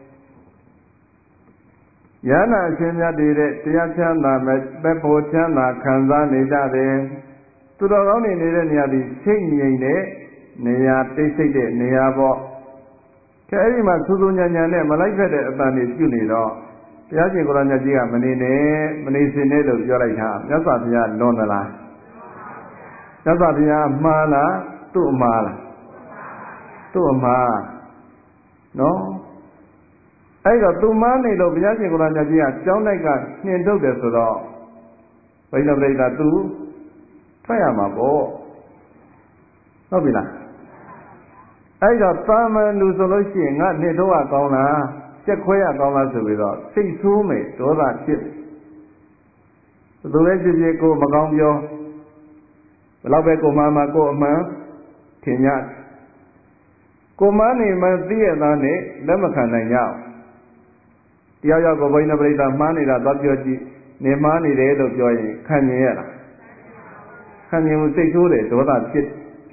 ယန္နာအရှင်မြတ်တွေတဲ့တရားချမ်းသာမဲ့ဖို့ချမ်းသာခံစားနေကြတယ်သူတော်ကောင်းတွေနေတဲ့နေရာဒီစိတ်ငြိမ်တဲ့နေရာတိတ်ဆိတ်တဲ့နေရာပေါ့ကဲအဲ့ဒီမှာစူးစူးညံ့ညံ့နဲ့မလိုက်ဖက်တဲ့အတန်တွေပြုနေတော့ဘုရားရှင်ကိုရောမြတ်ကြီးကမနေနဲ့မနေစင်နဲ့လို့ပြောလိုက်တာမြတ်စွာဘုရားလွန်သလားမြတ်စွာဘုရားမှားလားသူ့အမှားလားသူ့အမှားနော်အဲ့တော့သူမှားနေလို့ဘုရားရှင်ကိုရောမြတ်ကြီးကကြောင်းလိုက်ကနှင်ထုတ်တယ်ဆိုတော့ဘိဓမ္မာပရိသတ်သူထွက်ရမှာပေါ့ဟုတ်ပြီလားအဲ့တော့သာမန်လူဆိုလို့ရှိရင်ငါနှင်ထုတ်ရကောင်းလားစက်ခွဲရကောင်းလားဆိုပြီးတော့စိတ်ဆိုးမယ်ဒေါသဖြစ်သူလည်းဖြစ်ဖြစ်ကိုမကောင်းပြောဘယ်တော့ပဲကိုမှကိုအမှန်ထင်ရကိုမနေမှသိရသားနဲ့လက်မခံနိုင်ကြအောင်တရားရောက်ကိုဘိန်းပရိသတ်မှားနေတာသွားပြောကြည့်နေမှားနေတယ်လို့ပြောရင်ခံမြင်ရလားခံမြင်မှုစိတ်ဆိုးတယ်ဒေါသဖြစ်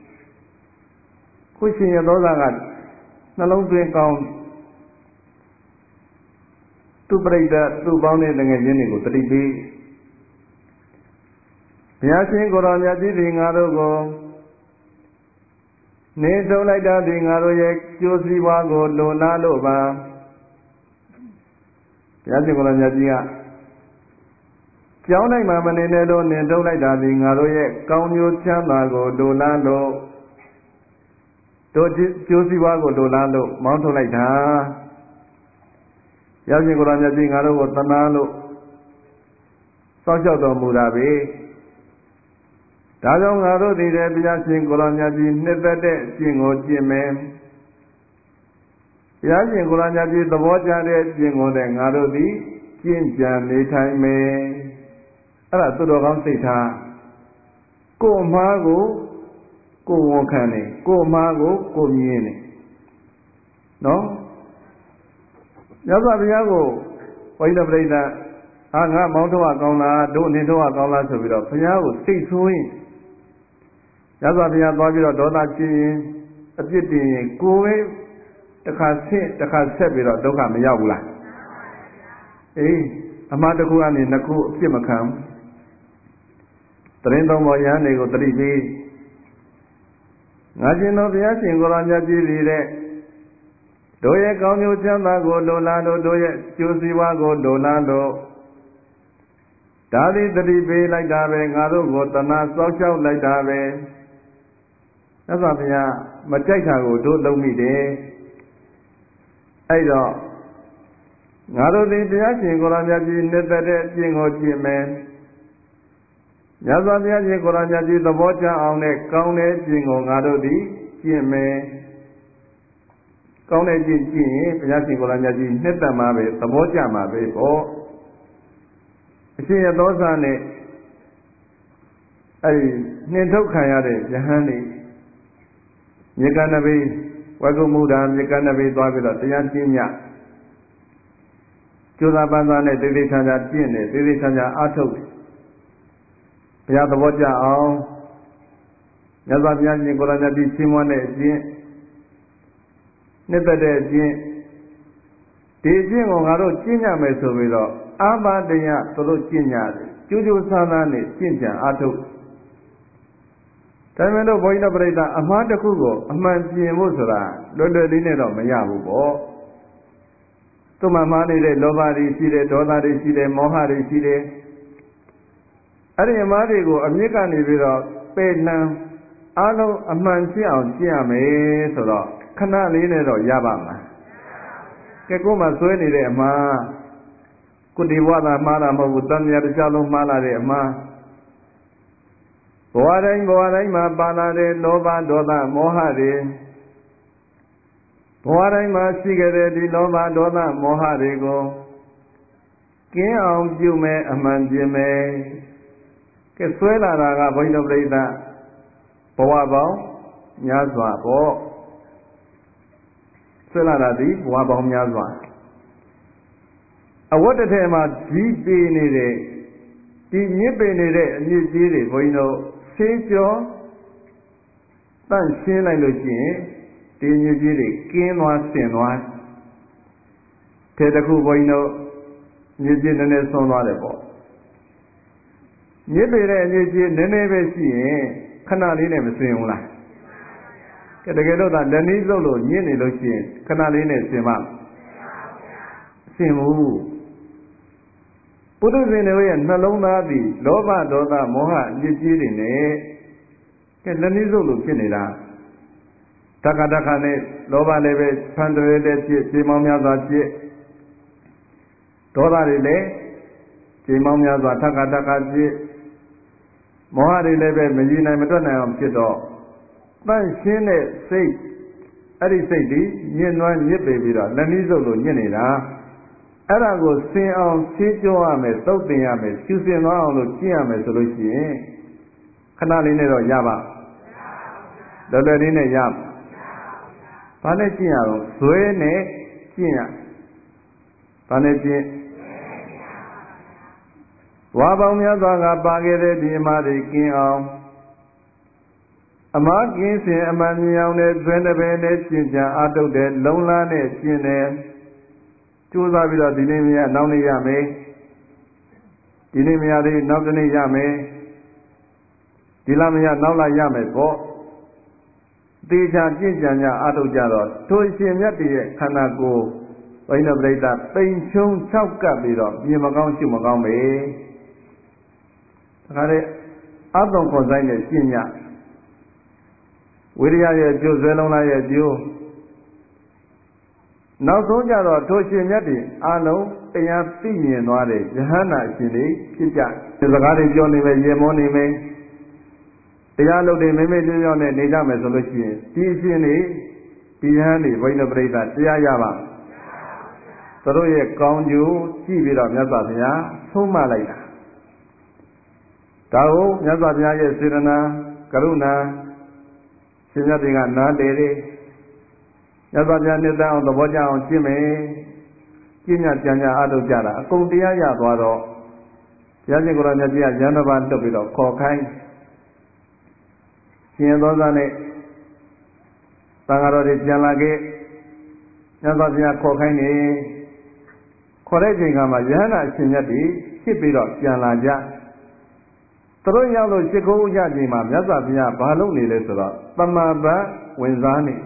ခုရှင်ရသောတာကနှလုံးသွင်းကောင်းသူပရိသတ်သူပေါင်းတဲ့ငယ်ချင်းတွေကိုတတိပေးဘုရားရှင်ကိုရောမြတ်ကြီးဒီငါတို့ကိုနေထုတ်လိုက်တာဒီငါတို့ရဲ့ကျိုးစီးပွားကိုလိုလားလို့ပါဘုရားရှင်ကိုရောမြတ်ကြီးကကြောင်းနိုင်မှမနေနဲ့လို့နေထုတ်လိုက်တာဒီငါတို့ရဲ့ကောင်းကျိုးချမ်းသာကိုလိုလားလို့တို့ကျိုးစီးပွားကိုလိုလားလို့မောင်းထုတ်လိုက်တာဘုရားရှင်ကိုရောမြတ်ကြီးငါတို့ကိုသနာလို့စောင့်ရှောက်တော်မူတာပဲဒါကြောင့်ငါတို့ဒီတဲ့ဘုရားရှင်ကိုရောမြတ်ကြီးနှစ်သက်တဲ့အကျင့်ကိုကျင့်မယ်ဘုရားရှင်ကိုရောမြတ်ကြီးသဘောကျတဲ့အကျင့်ကိုလည်းငါတို့သည်ကျင့်ကြံနေထိုင်မယ်အဲ့ဒါသူတော်ကောင်းစိတ်ထားကိုယ်မှားကိုကိုယ်ဝန်ခံနေကိုယ်မှားကိုကိုယ်မြင်နေနော်မြတ်စွာဘုရားကိုဘုန်းကြီးတို့ပြိဿငါမောင်းထုတ်ရကောင်းလားတို့နေထုတ်ရကောင်းလားဆိုပြီးတော့ဘုရားကိုစိတ်ဆိုးရင်မြတ်စွာဘုရားသွားပြီးတော့ဒေါသဖြစ်ရင်အပြစ်တင်ရင်ကိုယ်ပဲတစ်ခါဆင့်တစ်ခါဆက်ပြီးတော့ဒုက္ခမရောက်ဘူးလားအေးအမှားတစ်ခုကနေနှစ်ခုအပြစ်မခံဘူးတရင်သုံးပေါ်ရဟန်းတွေကိုတတိပေးငါရှင်တော်ဘုရားရှင်ကိုရောမြတ်ကြီးသည်တဲ့တို့ရဲ့ကောင်းကျိုးချမ်းသာကိုလိုလားလို့တို့ရဲ့ကျိုးစီးပွားကိုလိုလားလို့ဒါသည်တတိပေးလိုက်တာပဲငါတို့ကိုတဏှာစောက်ရှောက်လိုက်တာပဲသက်သာဘုရားမကြိုက်တာကိုတို့လုံးမိတယ်အဲ့တော့ငါတို့သည်တရားရှင်ကိုယ်တော်မြတ်ကြီးနှစ်သက်တဲ့အကျင့်ကိုကျင့်မယ်မြတ်စွာဘုရားရှင်ကိုယ်တော်မြတ်ကြီးသဘောကျအောင်နဲ့ကောင်းတဲ့အကျင့်ကိုငါတို့သည်ကျင့်မယ်ကောင်းတဲ့အကျင့်ကျင့်ရင်ဘုရားရှင်ကိုယ်တော်မြတ်ကြီးနှစ်သက်မှာပဲသဘောကျမှာပဲပေါ့အရှင်ရသောစာနဲ့အဲဒီနှင်ထုတ်ခံရတဲ့ယဟန်တွေမြေကဏ္ဍဘေးဝဂုမုဒ္ဒမြေကဏ္ဍဘေးသွားပြီးတော့တရားကျင့်ညကျိုးသာပန်းသားနဲ့သေသေးချာချာကျင့်တယ်သေသေးချာချာအားထုတ်တယ်ဘုရားသဘောကျအောင်မြတ်စွာဘုရားရှင်ကိုယ်တော်မြတ်ကြီးရှင်းမွန်းတဲ့အကျင့်နှစ်သက်တဲ့အကျင့်ဒီအကျင့်ကိုငါတို့ကျင့်ကြမယ်ဆိုပြီးတော့အာဘဒယသူတို့ကျင့်ကြတယ်ကျိုးကျိုးဆန်းဆန်းနဲ့ကျင့်ကြံအားထုတ်ဒါပေမဲ့လို့ဘုန်းကြီးတို့ပြိဿအမှားတစ်ခုကိုအမှန်ပြင်ဖို့ဆိုတာလွယ်လွယ်လေးနဲ့တော့မရဘူးပေါ့သူ့မှာမှားနေတဲ့လောဘတွေရှိတယ်ဒေါသတွေရှိတယ်မောဟတွေရှိတယ်အဲ့ဒီအမှားတွေကိုအမြစ်ကနေပြီးတော့ပယ်နှံအားလုံးအမှန်ဖြစ်အောင်ကျင့်ရမယ်ဆိုတော့ခဏလေးနဲ့တော့ရပါမှာကဲကိုယ်မှဆွဲနေတဲ့အမှားကုတိဘဝသာမှားတာမဟုတ်ဘူးတန်မြတ်တရားလုံးမှားလာတဲ့အမှားဘဝတိုင်းမှာပါလာတဲ့လောဘဒေါသမောဟတွေဘဝတိုင်းမှာရှိခဲ့တဲ့ဒီလောဘဒေါသမောဟတွေကိုကင်းအောင်ပြုမယ်အမှန်ပြင်မယ်ကဲဆွဲလာတာကဘုန်းကြီးတို့ပြိဿဘဝပေါင်းများစွာပေါ့ဆွဲလာတာဒီဘဝပေါင်းများစွာအဝတ်တစ်ထည်မှာဒီပေနေတဲ့ဒီမြစ်ပေနေတဲ့အမြစ်ကြီးတွေဘုန်းကြီးတို့ဆေးကြောတန့်ရှင်းလိုက်လို့ရှိရင်ဒီမြစ်ကြီးတွေကင်းသွားဆင်သွားထဲတစ်ခုဘုန်းကြီးတို့မြစ်ကြီးနည်းနည်းဆုံးသွားတယ်ပေါ့မြစ်ပေတဲ့အမြစ်ကြီးနည်းနည်းပဲရှိရင်ခဏလေးနဲ့မဆင်ဘူးလားကဲတကယ်လို့သာလက်နည်းလှုပ်လို့ညစ်နေလို့ရှိရင်ခဏလေးနဲ့ဆင်မဆင်ဘူးပုထုဇဉ်တွေရဲ့နှလုံးသားသည်လောဘဒေါသမောဟအမြစ်ကြီးတွေနဲ့ကဲလက်နည်းလှုပ်လို့ဖြစ်နေတာတက္ကတက္ခနဲ့လောဘလည်းပဲဖန်တွယ်တဲ့ဖြစ်ခြေမောင်းများစွာဖြစ်ဒေါသတွေလည်းခြေမောင်းများစွာတက္ကတက္ခဖြစ်မောဟတွေလည်းပဲမကြီးနိုင်မတွက်နိုင်အောင်ဖြစ်တော့တန့်ရှင်းတဲ့စိတ်အဲ့ဒီစိတ်ဒီညှဉ်းနှွမ်းညစ်ပေပြီးတော့လက်နည်းစုပ်လို့ညစ်နေတာအဲ့ဒါကိုစင်အောင်ရှင်းကြောရမယ်သုတ်တင်ရမယ်ကျူစင်သွားအောင်လို့ကျင့်ရမယ်ဆိုလို့ရှိရင်ခဏလေးနဲ့တော့ရပါလောလောလေးနဲ့ရပါဘာနဲ့ကျင့်ရတော့ဇွဲနဲ့ကျင့်ရဘာနဲ့ကျင့်ဝါပေါင်းများစွာကပါခဲ့တဲ့ဒီအမှားတွေကင်းအောင်အမှားကင်းစဉ်အမှန်မြင်အောင်နဲ့ဇွဲတစ်ပယ်နဲ့ကျင့်ကြံအားထုတ်တဲ့လုံလားနဲ့ကျင့်တယ်ကြိုးစားပြီးတော့ဒီနေ့မရနောက်နေ့ရမယ်ဒီနေ့မရသေးနောက်တစ်နေ့ရမယ်ဒီလမရနောက်လရမယ်ပေါ့သေချာကျင့်ကြံကြအားထုတ်ကြတော့ထိုရှင်မြတ်တည်းရဲ့ခန္ဓာကိုယ်ဘိန်းတော်ပြိဿပိန်ချုံ၆ကပ်ပြီးတော့မြင်မကောင်းရှုမကောင်းပဲဒါကြတဲ့အသွန်ခွန်ဆိုင်နဲ့ကျင့်ကြဝိရိယရဲ့ကျိုးဇွဲလုံးလားရဲ့ကျိုးနောက်ဆုံးကြတော့ထိုရှင်မြတ်တွေအလုံးတရားသိမြင်သွားတဲ့ယဟန္တာရှင်တွေဖြစ်ကြဒီစကားတွေပြောနေမယ်ရေမောနေမယ်တရားလုပ်တွေမိမိပြောပြောနဲ့နေကြမယ်ဆိုလို့ရှိရင်ဒီအရှင်တွေဒီယဟန်တွေဘိန်းတော်ပြိဿတရားရပါသူတို့ရဲ့ကောင်းကျိုးကြည့်ပြီးတော့မြတ်စွာဘုရားဆုံးမလိုက်တာဒါကိုမြတ်စွာဘုရားရဲ့စေတနာကရုဏာရှင်မြတ်တွေကနားတည်တယ်မြတ်စွာဘုရားနှစ်သက်အောင်သဘောကျအောင်ကျင့်မယ်ကျင့်ညကြံကြအားထုတ်ကြတာအကုန်တရားရသွားတော့ဘုရားရှင်ကိုယ်တော်မြတ်ကြီးကရဟန်းတစ်ပါးလွတ်ပြီးတော့ခေါ်ခိုင်းရှင်သောသားနဲ့သံဃာတော်တွေပြန်လာခဲ့မြတ်စွာဘုရားခေါ်ခိုင်းနေခေါ်တဲ့ချိန်ကမှယဟန္တာအရှင်မြတ်တွေဖြစ်ပြီးတော့ပြန်လာကြသူတို့ရောက်လို့ရှ िख ိုးဥကြချိန်မှာမြတ်စွာဘုရားဘာလုပ်နေလဲဆိုတော့တမ္မာပတ်ဝင်စားနေ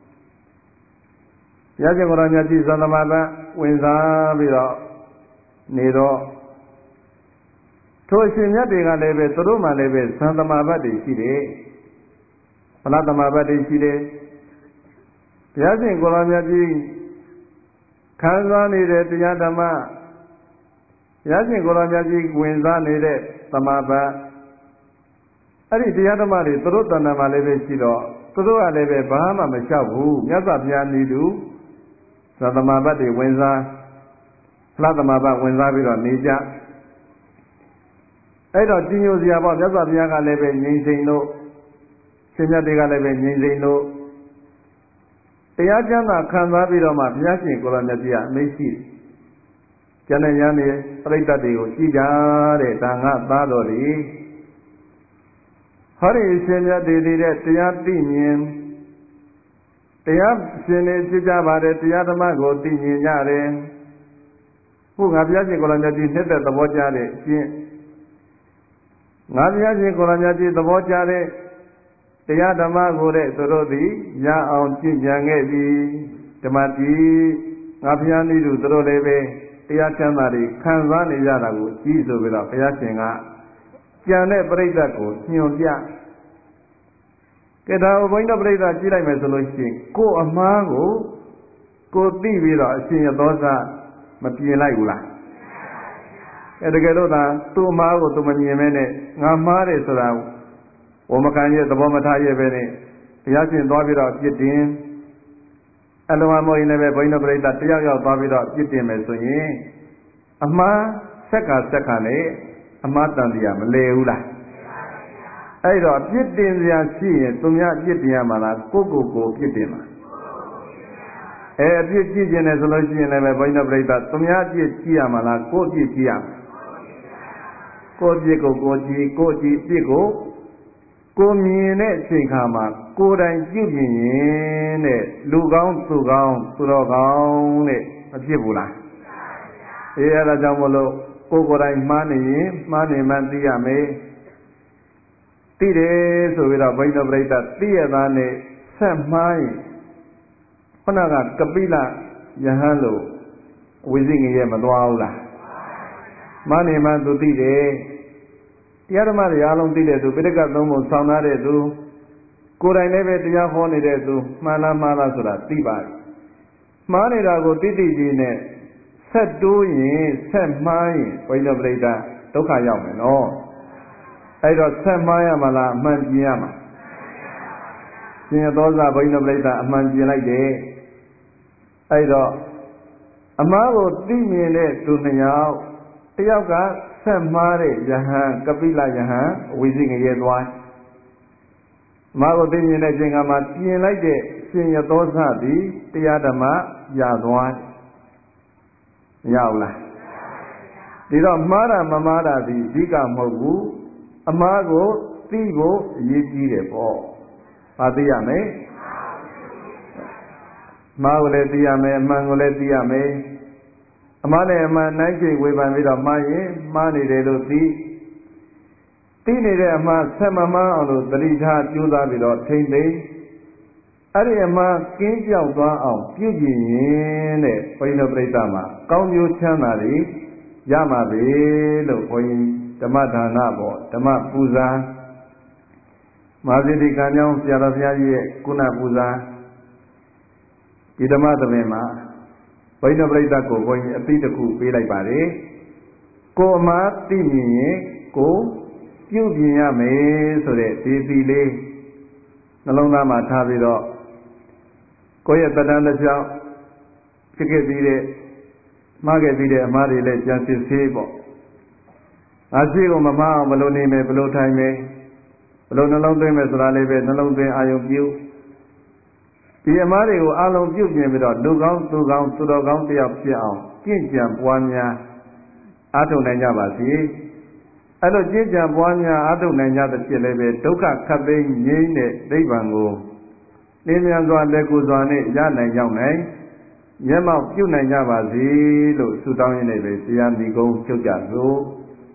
ဘုရားရှင်ကိုယ်တော်မြတ်ကြီးသံသမပတ်ဝင်စားပြီးတော့နေတော့ထိုအရှင်မြတ်တွေကလည်းပဲသူတို့မှလည်းပဲသံသမပတ်တွေရှိတယ်ဖလားသမပတ်တွေရှိတယ်ဘုရားရှင်ကိုယ်တော်မြတ်ကြီးခံစားနေတဲ့တရားဓမ္မရရှင်ကိုယ်တော်မြတ်ကြီးဝင်စားနေတဲ့သမာပတ်အဲ့ဒီတရားဓမ္မတွေသူတို့တဏ္ဍာမှာလည်းပဲရှိတော့သူတို့ကလည်းပဲဘာမှမလျှောက်ဘူးမြတ်စွာဘုရားနေတူသတ္တမပတ်တွေဝင်စားဖလားသမပတ်ဝင်စားပြီးတော့နေကြအဲ့တော့ကြီးညိုစရာပေါ့မြတ်စွာဘုရားကလည်းပဲငြိမ်စိမ်လို့ရှင်မြတ်တွေကလည်းပဲငြိမ်စိမ်လို့တရားကျမ်းသာခံစားပြီးတော့မှဘုရားရှင်ကိုယ်တော်မြတ်ကြီးကအမိန့်ရှိကျန်တဲ့ရန်တွေပြိတ္တတွေကိုကြည်ကြတဲ့ဒါငါသားတော်တွေဟောဒီရှင်မြတ်တွေတဲ့တရားသိမြင်တရားရှင်တွေဖြစ်ကြပါတယ်တရားဓမ္မကိုသိမြင်ကြတယ်ဟုတ်ငါဘုရားရှင်ကိုယ်တော်မြတ်ကြီးနှစ်သက်သဘောကျတဲ့အကျင့်ငါဘုရားရှင်ကိုယ်တော်မြတ်ကြီးသဘောကျတဲ့တရားဓမ္မကိုတဲ့သူတို့သည်ရအောင်ကြည်ကြံခဲ့ပြီဓမ္မတိငါဘုရားနည်းတူသူတို့လည်းပဲတရားချမ်းသာတွေခံစားနေကြတာကိုကြည်ဆိုပြီးတော့ဘုရားရှင်ကကြံတဲ့ပြိဿကိုညွှန်ပြကဲဒါဘုန်းကြီးတို့ပြိဿကြည့်လိုက်မယ်ဆိုလို့ရှိရင်ကိုယ်အမှားကိုကိုသိပြီးတော့အရှင်ရသောစာမပြင်လိုက်ဘူးလားအဲတကယ်လို့သာသူ့အမှားကိုသူမမြင်မဲနဲ့ငါမှားတယ်ဆိုတာဝမခံရဲ့သဘောမထားရဲ့ပဲနဲ့ဘုရားရှင်သွားပြီးတော့ပြစ်တင်အလုံးအမလို့လည်းပဲဘုန်းကြီးတို့ပြိဿတယောက်ယောက်သွားပြီးတော့ပြစ်တင်မယ်ဆိုရင်အမှားဆက်ကနဲ့အမှားတန်တရားမလဲဘူးလားအဲ့တော့ပြစ်တင်စရာရှိရင်သူများပြစ်တင်ရမှာလားကိုပြစ်တင်မှာအပြစ်ကြည့်ခြင်းနဲ့ဆိုလို့ရှိရင်လည်းဘုန်းကြီးတို့ပြိဿသူများပြစ်ကြည့်ရမှာလားကိုပြစ်ကြည့်ရမှာကိုပြစ်ကိုကိုကြည့်ကိုကြည့်ပြစ်ကိုကိုမြင်တဲ့အချိန်ခါမှာကိုယ်တိုင်ပြုမြင်ရင်တဲ့လူကောင်းသူကောင်းသူတော်ကောင်းတဲ့မဖြစ်ဘူးလားအဲဒါကြောင့်မလို့ကိုယ်တိုင်မှားနေရင်မှားနေမှသိရမယ်သိတယ်ဆိုပြီးတော့ဘုန်းကြီးတို့ပြိဿသိရသားနဲ့ဆက်မှားရင်ခုနကကပိလယဟန်လို့ဝိသိငရဲမသွားဘူးလားမှားနေမှသူသိတယ်တရားဓမ္မတွေအားလုံးသိတဲ့သူပိဋကသုံးပုံဆောင်းထားတဲ့သူကိုယ်တိုင်လည်းပဲတရားဟောနေတဲ့သူမှန်လားဆိုတာသိပါပြီမှားနေတာကိုသိကြီးနဲ့ဆက်တိုးရင်ဆက်မှားရင်ဘုန်းကြီးတို့ပြိဿဒုက္ခရောက်မယ်နော်အဲ့တော့ဆက်မှားရမလားအမှန်ပြင်ရမှာရှင်ရသောစာဘုန်းကြီးတို့ပြိဿအမှန်ပြင်လိုက်တယ်အဲ့တော့အမှားကိုသိမြင်တဲ့သူနှစ်ယောက်တယောက်ကဆက်မှားတဲ့ယဟန်ကပိလယဟန်ဝိသိငရဲသွားအမှားကိုသိမြင်တဲ့အချိန်ကမှပြင်လိုက်တဲ့ရှင်ရသောစာသည်တရားဓမ္မရသွားမရဘူးလားဒီတော့မှားတာမမှားတာဒီအဓိကမဟုတ်ဘူးအမှားကိုသိဖို့အရေးကြီးတယ်ပေါ့။ဘာသိရမလဲ။မှားကိုလည်းသိရမယ်အမှန်ကိုလည်းသိရမယ်။အမှားနဲ့အမှန်နိုင်ချိန်ဝေဖန်ပြီးတော့မှားရင်မှားနေတယ်လို့သိနေတဲ့အမှားဆက်မမှားအောင်လို့သတိထားကြိုးစားပြီးတော့ထိမ့်သိမ့်အဲ့ဒီအမှားကင်းပြောက်သွားအောင်ပြုကျင်ရင်တဲ့ဘုန်းကြီးတို့ပြိဿမှာကောင်းကျိုးချမ်းသာတွေရမှာပဲလို့ဘုန်းကြီးဓမ္မဒါနပေါ့ဓမ္မပူဇာမဟာသီတိကံကြောင့်ဆရာတော်ဘုရားကြီးရဲ့ကုဏပူဇာဒီဓမ္မသဘင်မှာဘုန်းကြီးပြိဿကိုဘုန်းကြီးအသိတစ်ခုပေးလိုက်ပါတယ်ကိုအမှားသိမြင်ရင်ကိုပြုပြင်ရမယ်ဆိုတဲ့ဒီသီလေးနှလုံးသားမှာထားပြီးတော့ကိုယ့်ရဲ့တဏ္ဍာတစ်ကြောင့်ဖြစ်ခဲ့ပြီးတဲ့မှားခဲ့ပြီးတဲ့အမှားတွေလည်းကြံစစ်ဆေးပေါ့ငါရှိကိုမမှားအောင်ဘယ်လိုနေမယ်ဘယ်လိုထိုင်မယ်ဘယ်လိုနှလုံးသွင်းမယ်ဆိုတာလေးပဲနှလုံးသွင်းအာယုံပြုဒီအမှားတွေကိုအလုံးပြုပြင်ပြီးတော့လူကောင်းသူကောင်းသူတော်ကောင်းတယောက်ဖြစ်အောင်ကြင်ကြံပွားများအားထုတ်နိုင်ကြပါစေအဲ့လိုကြင်ကြံပွားများအားထုတ်နိုင်ကြသဖြင့်လည်းပဲဒုက္ခခတ်သိမ်းငြိမ်းတဲ့နိဗ္ဗာန်ကိုလင်းမြန်စွာလက်ကူစွာနဲ့ရနိုင်ရောက်နိုင်မျက်မှောက်ပြုနိုင်ကြပါစေလို့ဆုတောင်းရင်းနဲ့ပဲတရားမိကုံးချုပ်ကြစို့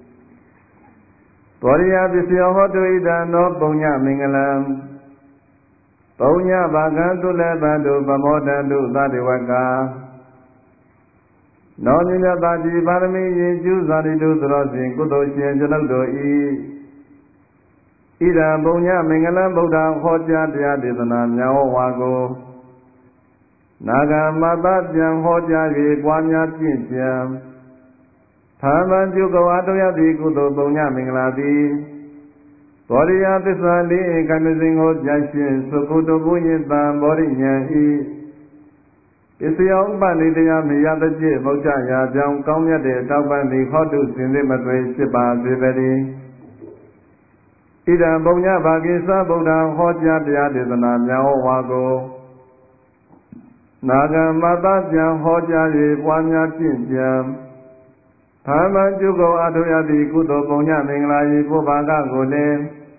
ဘောရိယပစ္စယောဟောတုဣဒံနောပုညမင်္ဂလံပုညဘာကံတုလဘန္တုပမောတန္တုသတ္တဝကနောမြတ်တာကြီးပါရမီရင်ကျူးစွာတိတုသရောစဉ်ကုသိုလ်ရှင်ကျွန်ုပ်တို့ဤဣဒံပုညမင်္ဂလံဗုဒ္ဓဟောကြားတရားဒေသနာမြောဝါကိုနာဂမတပြန်ဟောကြား၍ပွားများပြင့်ကြံသာမန်ပြုကောအားထုတ်ရသည့်ကုသိုလ်ပုံညမင်္ဂလာသည်ဘောရိယသစ္စာလေးဧကမစဉ်ကိုပြရှင်းသုကုတပုညတံဘောရိညာဤပစ္စယဥပနိတရားမေယတจิตမုတ်ချရာကြောင့်ကောင်းမြတ်တဲ့တောက်ပံသည်ဟောတုစင်စစ်မသွေဖြစ်ပါစေတည်းဣဒံပုံညဘာကိသဗုဒ္ဓံဟောကြားတရားဒေသနာများဟောဝါကိုနာဂမတပြန်ဟောကြား၍ပွားများပြင့်ကြံသာမန်ကျုပ်ကိုအထုရသည့်ကုသိုလ်ပုံညမင်္ဂလာ၏ဘုဘာကကိုလည်း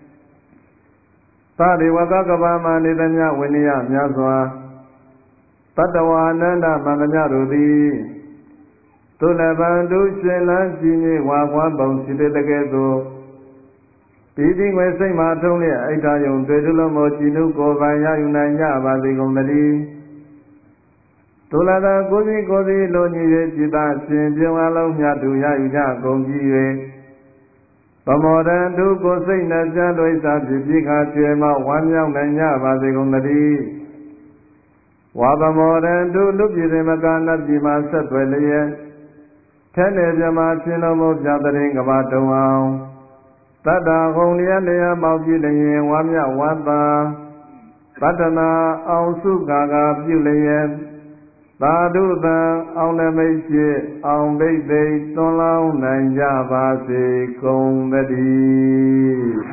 သာဒေဝကကဘာမနေသမျှဝိနည်းများစွာတတ္တဝါအနန္တမန္တမြတို့သည်သုလဗံတုရှင်လန်းကြည်ညိဝါကွမ်းပုံစီတဲ့တကယ်သို့ဒီဒီငွေစိတ်မှထုံးလျက်အိဋ္ဌာယုံတွေ့ထုလုံးမောကြည်နုကိုယ်ပိုင်ရယူနိုင်ကြပါစေကုန်သတည်းသုလသာကိုယ်စီကိုယ်စီလိုညီ၍จิตရှင်ပြုံးအလုံးမြတ်သူရယူကြကုန်ကြည်၍သမောဒံတုကိုယ်စိတ်နှစံတို့ဣသဖြစ်ပြီးခါကျွယ်မောဝမ်းမြောက်နိုင်ကြပါစေကုန်သတည်းဝါသမောဒံတုလူပြည်တွေမကနတ်ပြည်မှာဆက်သွယ်လျက်ထဲနေပြမရှင်တော်မူပြတရင်ကဘာတုံအောင်တတ္တာဟုံလျက်လျက်မောက်ကြည့်လျင်ဝါမြဝတ္တာတတ္တနာအောင်စုကာကပြုလျက်သာဓုတံအောင်နမိတ်ရှိအောင်ဘိသိသွန်လောင်းနိုင်ကြပါစေကုန်သတည်း